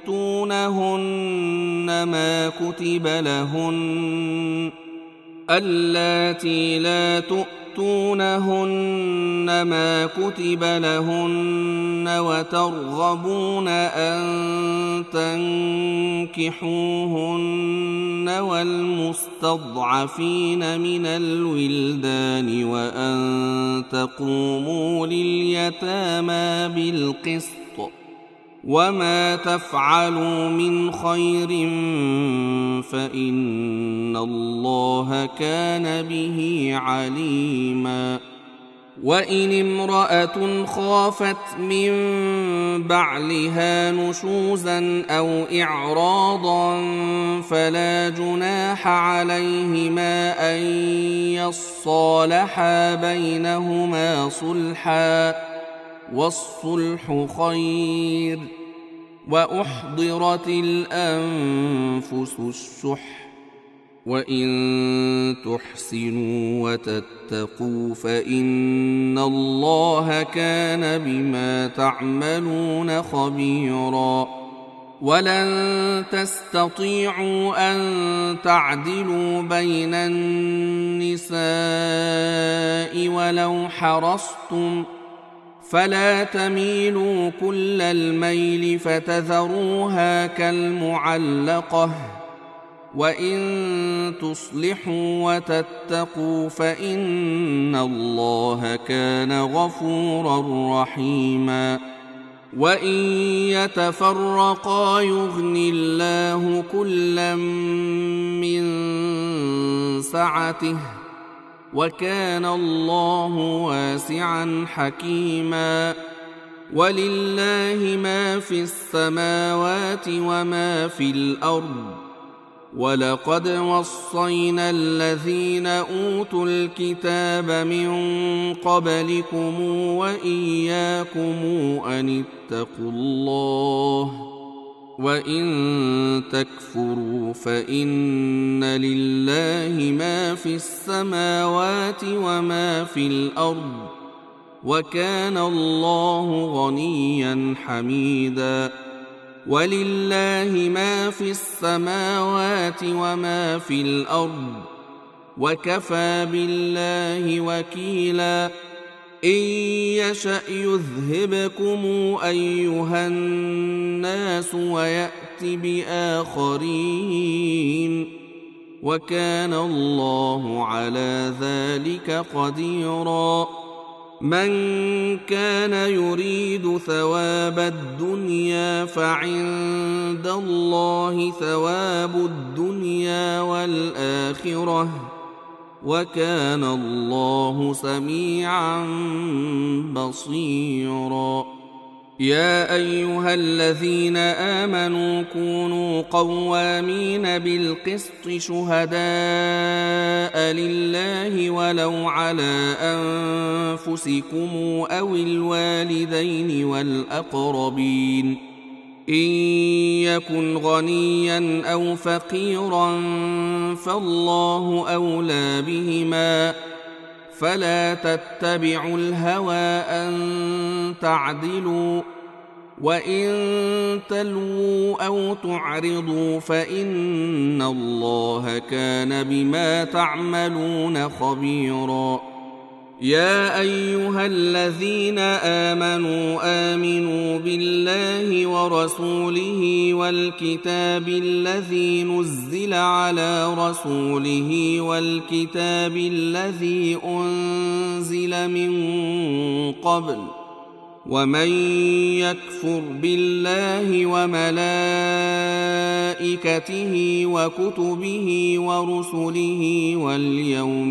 تؤتونهن ما كتب لهن وترغبون أن تنكحوهن والمستضعفين من الولدان وأن تقوموا لليتامى بالقسط وما تفعلوا من خير فإن الله كان به عليما. وإن امرأة خافت من بعلها نشوزا أو إعراضا فلا جناح عليهما أن يصالحا بينهما صلحا والصلح خير. وأحضرت الأنفس الشح وإن تحسنوا وتتقوا فإن الله كان بما تعملون خبيرا. ولن تستطيعوا أن تعدلوا بين النساء ولو حرصتم فلا تميلوا كل الميل فتذروها كالمعلقة. وإن تصلحوا وتتقوا فإن الله كان غفورا رحيما. وإن يتفرقا يغن الله كلا من سعته وكان الله واسعا حكيما. ولله ما في السماوات وما في الأرض. ولقد وصينا الذين أوتوا الكتاب من قبلكم وإياكم أن اتقوا الله وإن تكفروا فإن لله ما في السماوات وما في الأرض وكان الله غنيا حميدا. ولله ما في السماوات وما في الأرض وكفى بالله وكيلا. إن يشأ يذهبكم أيها الناس ويأت بآخرين وكان الله على ذلك قديرا. من كان يريد ثواب الدنيا فعند الله ثواب الدنيا والآخرة وكان الله سميعا بصيرا. يا أيها الذين آمنوا كونوا قوامين بالقسط شهداء لله ولو على أنفسكم أو الوالدين والأقربين إن يكن غنيا أو فقيرا فالله أولى بهما فلا تتبعوا الهوى أن تعدلوا وإن تلووا أو تعرضوا فإن الله كان بما تعملون خبيرا. يا أيها الذين آمنوا بالله ورسوله والكتاب الذي نزل على رسوله والكتاب الذي أنزل من قبل ومن يكفر بالله وملائكته وكتبه ورسله واليوم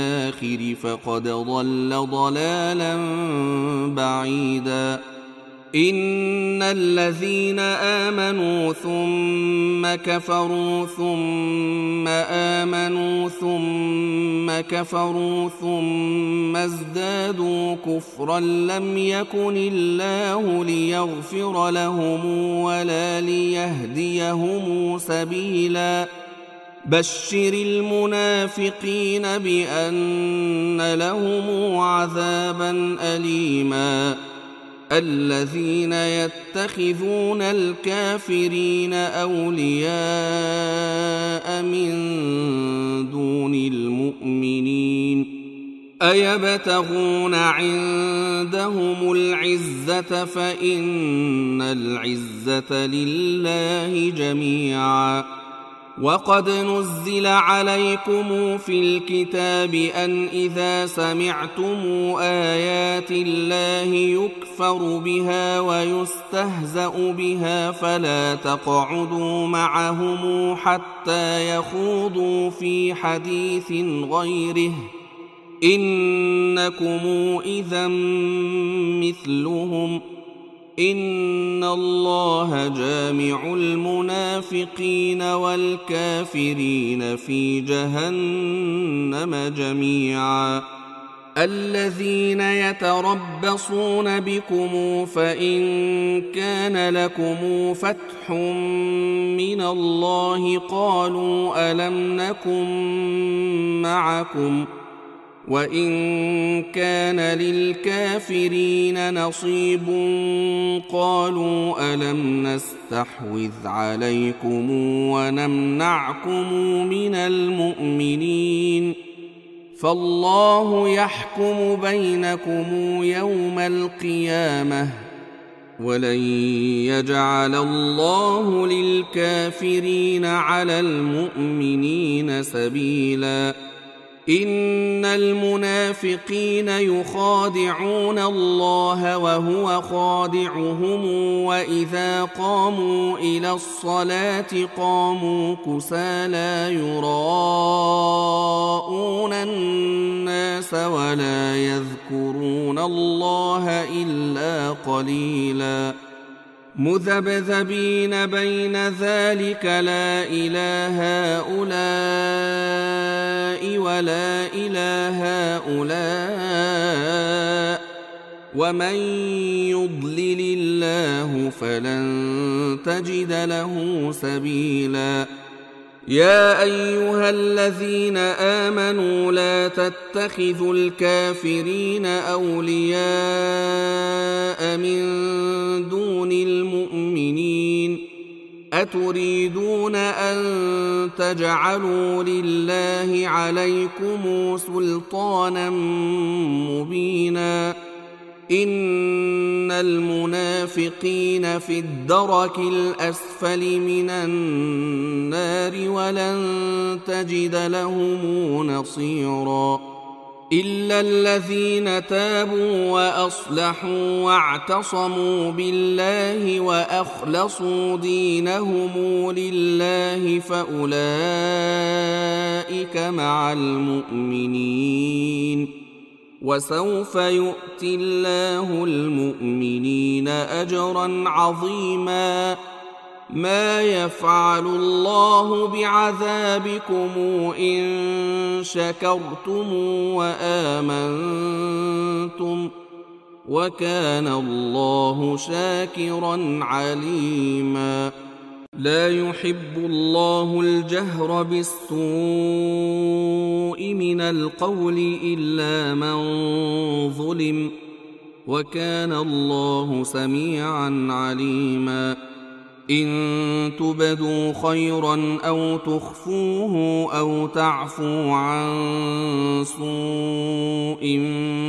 الآخر فقد ضل ضلالا بعيدا. إن الذين آمنوا ثم كفروا ثم آمنوا ثم كفروا ثم ازدادوا كفرا لم يكن الله ليغفر لهم ولا ليهديهم سبيلا بشر المنافقين بأن لهم عذابا أليما الذين يتخذون الكافرين أولياء من دون المؤمنين أيبتغون عندهم العزة فإن العزة لله جميعا وقد نزل عليكم في الكتاب أن إذا سمعتم آيات الله يكفر بها ويستهزأ بها فلا تقعدوا معهم حتى يخوضوا في حديث غيره إنكم إذا مثلهم إن الله جامع المنافقين والكافرين في جهنم جميعا الذين يتربصون بكم فإن كان لكم فتح من الله قالوا ألم نكن معكم وإن كان للكافرين نصيب قالوا ألم نستحوذ عليكم ونمنعكم من المؤمنين فالله يحكم بينكم يوم القيامة ولن يجعل الله للكافرين على المؤمنين سبيلا إن المنافقين يخادعون الله وهو خادعهم وإذا قاموا إلى الصلاة قاموا كسالى يراءون الناس ولا يذكرون الله إلا قليلا مذبذبين بين ذلك لا إله هؤلاء ولا إله هؤلاء ومن يضلل الله فلن تجد له سبيلا يا أيها الذين آمنوا لا تتخذوا الكافرين أولياء من دون المؤمنين أتريدون أن تجعلوا لله عليكم سلطانا مبينا إن المنافقين في الدرك الأسفل من النار ولن تجد لهم نصيرا إلا الذين تابوا وأصلحوا واعتصموا بالله وأخلصوا دينهم لله فأولئك مع المؤمنين وسوف يؤتي الله المؤمنين أجرا عظيما ما يفعل الله بعذابكم إن شكرتم وآمنتم وكان الله شاكرا عليما لا يحب الله الجهر بالسوء من القول إلا من ظلم وكان الله سميعا عليما إن تبدوا خيرا أو تخفوه أو تعفوا عن سوء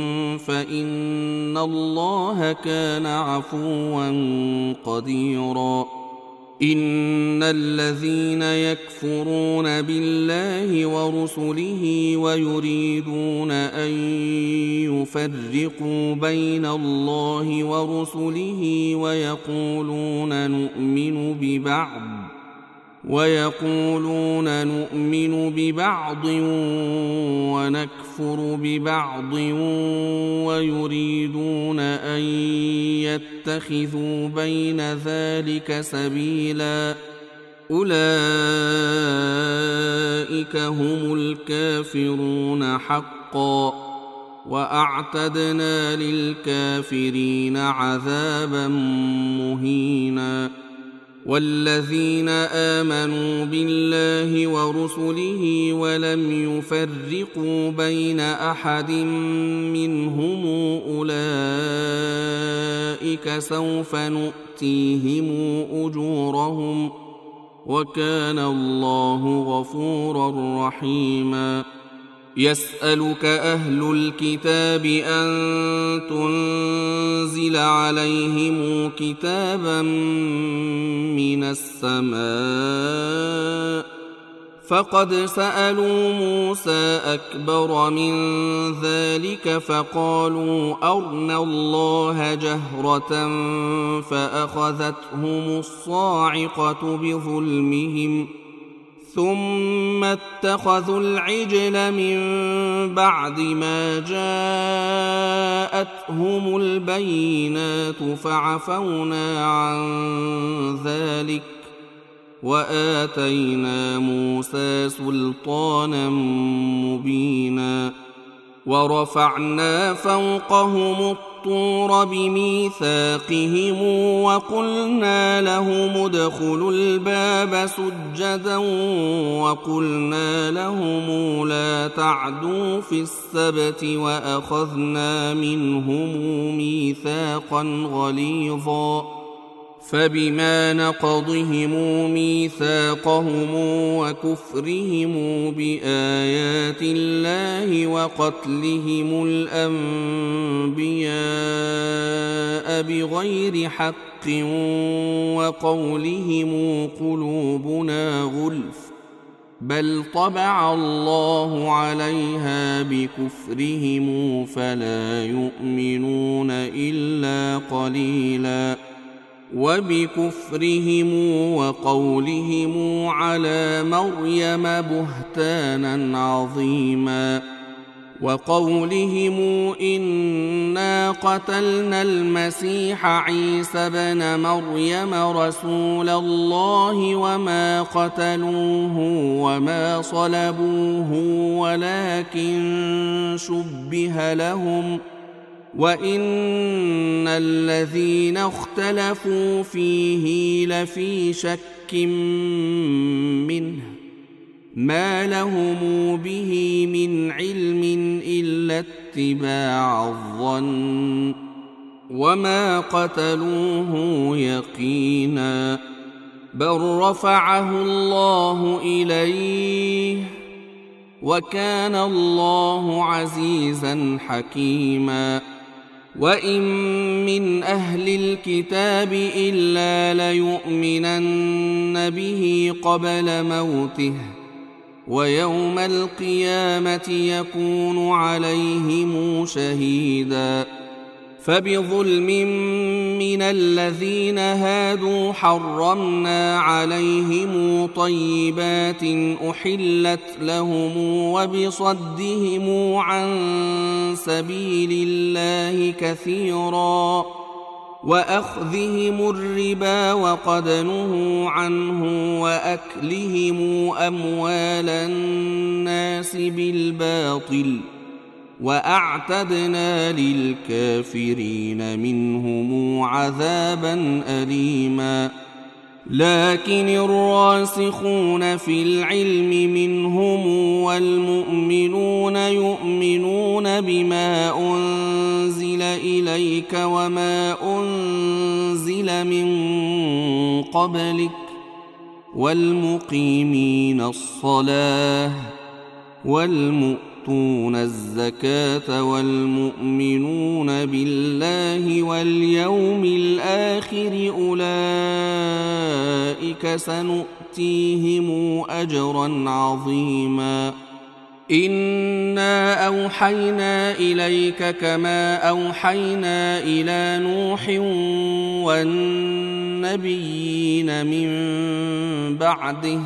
فإن الله كان عفوا قديرا إن الذين يكفرون بالله ورسله ويريدون أن يفرقوا بين الله ورسله ويقولون نؤمن ببعض ويقولون نؤمن ببعض ونكفر ببعض ويريدون أن يتخذوا بين ذلك سبيلا أولئك هم الكافرون حقا وأعتدنا للكافرين عذابا مهينا والذين آمنوا بالله ورسله ولم يفرقوا بين أحد منهم أولئك سوف نؤتيهم أجورهم وكان الله غفورا رحيما يسألك أهل الكتاب أن تنزل عليهم كتابا من السماء فقد سألوا موسى أكبر من ذلك فقالوا أرنا الله جهرة فأخذتهم الصاعقة بظلمهم ثم اتخذوا العجل من بعد ما جاءتهم البينات فعفونا عن ذلك وآتينا موسى سلطانا مبينا ورفعنا فوقهم الطور بميثاقهم وقلنا لهم ادخلوا الباب سجدا وقلنا لهم لا تعدوا في السبت وأخذنا منهم ميثاقا غليظا فبما نقضهم ميثاقهم وكفرهم بآيات الله وقتلهم الأنبياء بغير حق وقولهم قلوبنا غلف بل طبع الله عليها بكفرهم فلا يؤمنون إلا قليلا وبكفرهم وقولهم على مريم بهتانا عظيما وقولهم إنا قتلنا المسيح عيسى بن مريم رسول الله وما قتلوه وما صلبوه ولكن شبه لهم وإن الذين اختلفوا فيه لفي شك منه ما لهم به من علم إلا اتباع الظن وما قتلوه يقينا بل رفعه الله إليه وكان الله عزيزا حكيما وإن من أهل الكتاب إلا ليؤمنن به قبل موته ويوم القيامة يكون عليهم شهيدا فبظلم من الذين هادوا حرمنا عليهم طيبات أحلت لهم وبصدهم عن سبيل الله كثيرا وأخذهم الربا وقد نهوا عنه وأكلهم أموال الناس بالباطل وأعتدنا للكافرين منهم عذابا أليما لكن الراسخون في العلم منهم والمؤمنون يؤمنون بما أنزل إليك وما أنزل من قبلك والمقيمين الصلاة والمؤمنون الزكاة والمؤمنون بالله واليوم الآخر أولئك سنؤتيهم أجرا عظيما إنا أوحينا إليك كما أوحينا إلى نوح والنبيين النبيين من بعده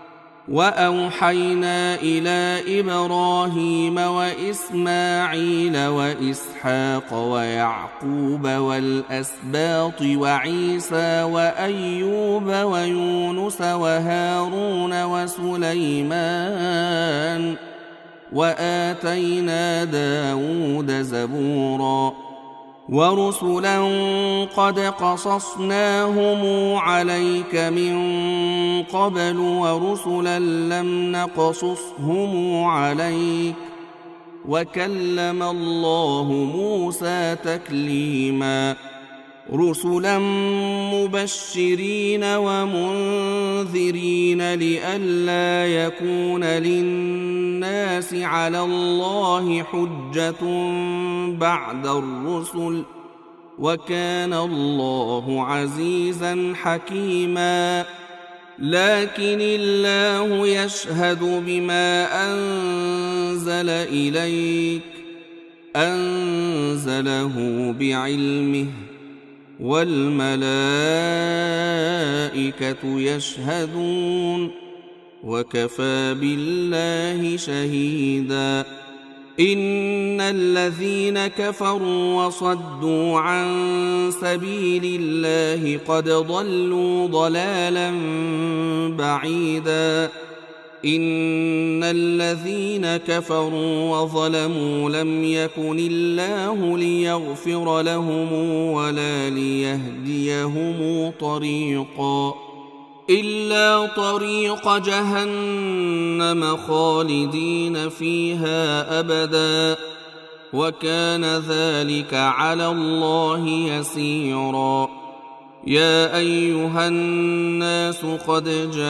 وأوحينا إلى إبراهيم وإسماعيل وإسحاق ويعقوب والأسباط وعيسى وأيوب ويونس وهارون وسليمان وآتينا داود زبورا ورسلا قد قصصناهم عليك من قبل ورسلا لم نقصصهم عليك وكلم الله موسى تكليما رسلا مبشرين ومنذرين لئلا يكون للناس على الله حجة بعد الرسل وكان الله عزيزا حكيما لكن الله يشهد بما أنزل إليك أنزله بعلمه والملائكة يشهدون وكفى بالله شهيدا إن الذين كفروا وصدوا عن سبيل الله قد ضلوا ضلالا بعيدا إن الذين كفروا وظلموا لم يكن الله ليغفر لهم ولا ليهديهم طريقا إلا طريق جهنم خالدين فيها أبدا وكان ذلك على الله يسيرا يا أيها الناس قد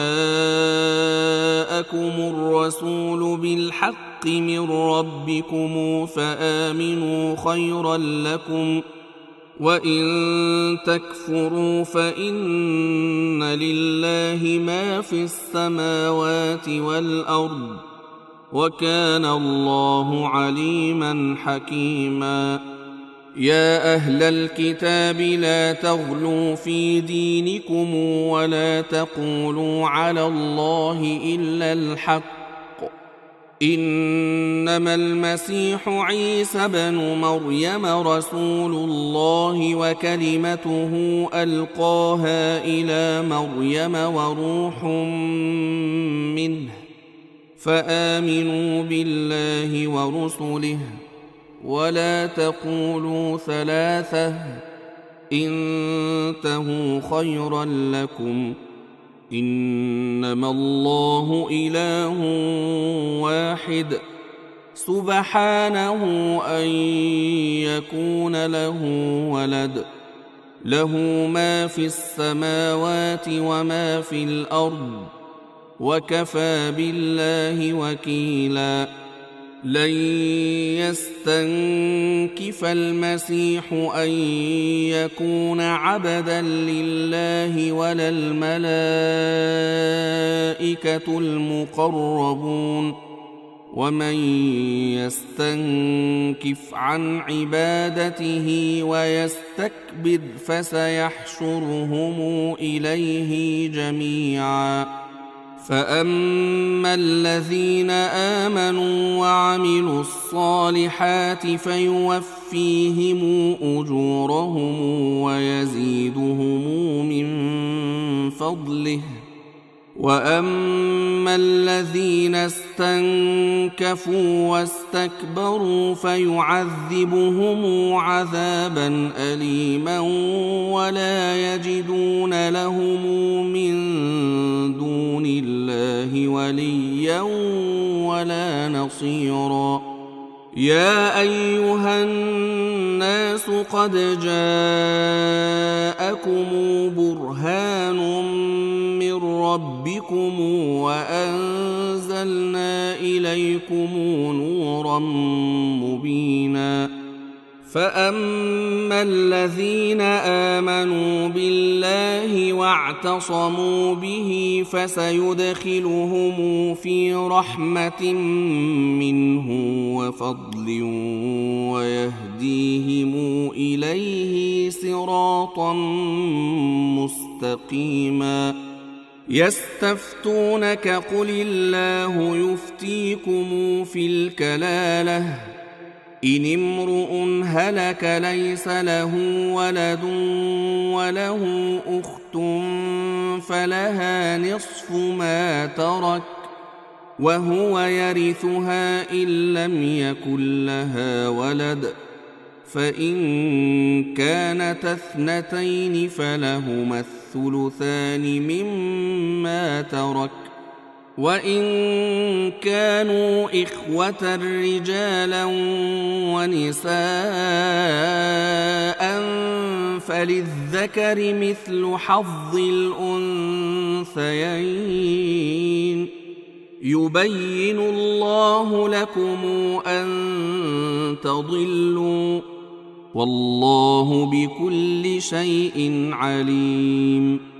جاءكم الرسول بالحق من ربكم فآمنوا خيرا لكم وإن تكفروا فإن لله ما في السماوات والأرض وكان الله عليما حكيما يا أهل الكتاب لا تغلوا في دينكم ولا تقولوا على الله إلا الحق إنما المسيح عيسى بن مريم رسول الله وكلمته ألقاها إلى مريم وروح منه فآمنوا بالله ورسله ولا تقولوا ثلاثة انتهوا خيرا لكم إنما الله إله واحد سبحانه أن يكون له ولد له ما في السماوات وما في الأرض وكفى بالله وكيلا لن يستنكف المسيح أن يكون عبدا لله ولا الملائكة المقربون ومن يستنكف عن عبادته ويستكبر فسيحشرهم إليه جميعا فأما الذين آمنوا وعملوا الصالحات فيوفيهم أجورهم ويزيدهم من فضله وأما الذين استنكفوا واستكبروا فيعذبهم عذابا أليما ولا يجدون لهم من دون الله وليا ولا نصيرا يا أيها الناس قد جاءكم برهان من ربكم وأنزلنا إليكم نورا مبينا فأما الذين آمنوا بالله واعتصموا به فسيدخلهم في رحمة منه وفضل ويهديهم إليه صراطا مستقيما مستقيما يستفتونك قل الله يفتيكم في الكلالة إن امرؤ هلك ليس له ولد وله أخت فلها نصف ما ترك وهو يرثها إن لم يكن لها ولد فإن كانت اثنتين فلهما الثلثان مما ترك وإن كانوا إخوة رجالا ونساء فللذكر مثل حظ الأنثيين يبين الله لكم أن تضلوا والله بكل شيء عليم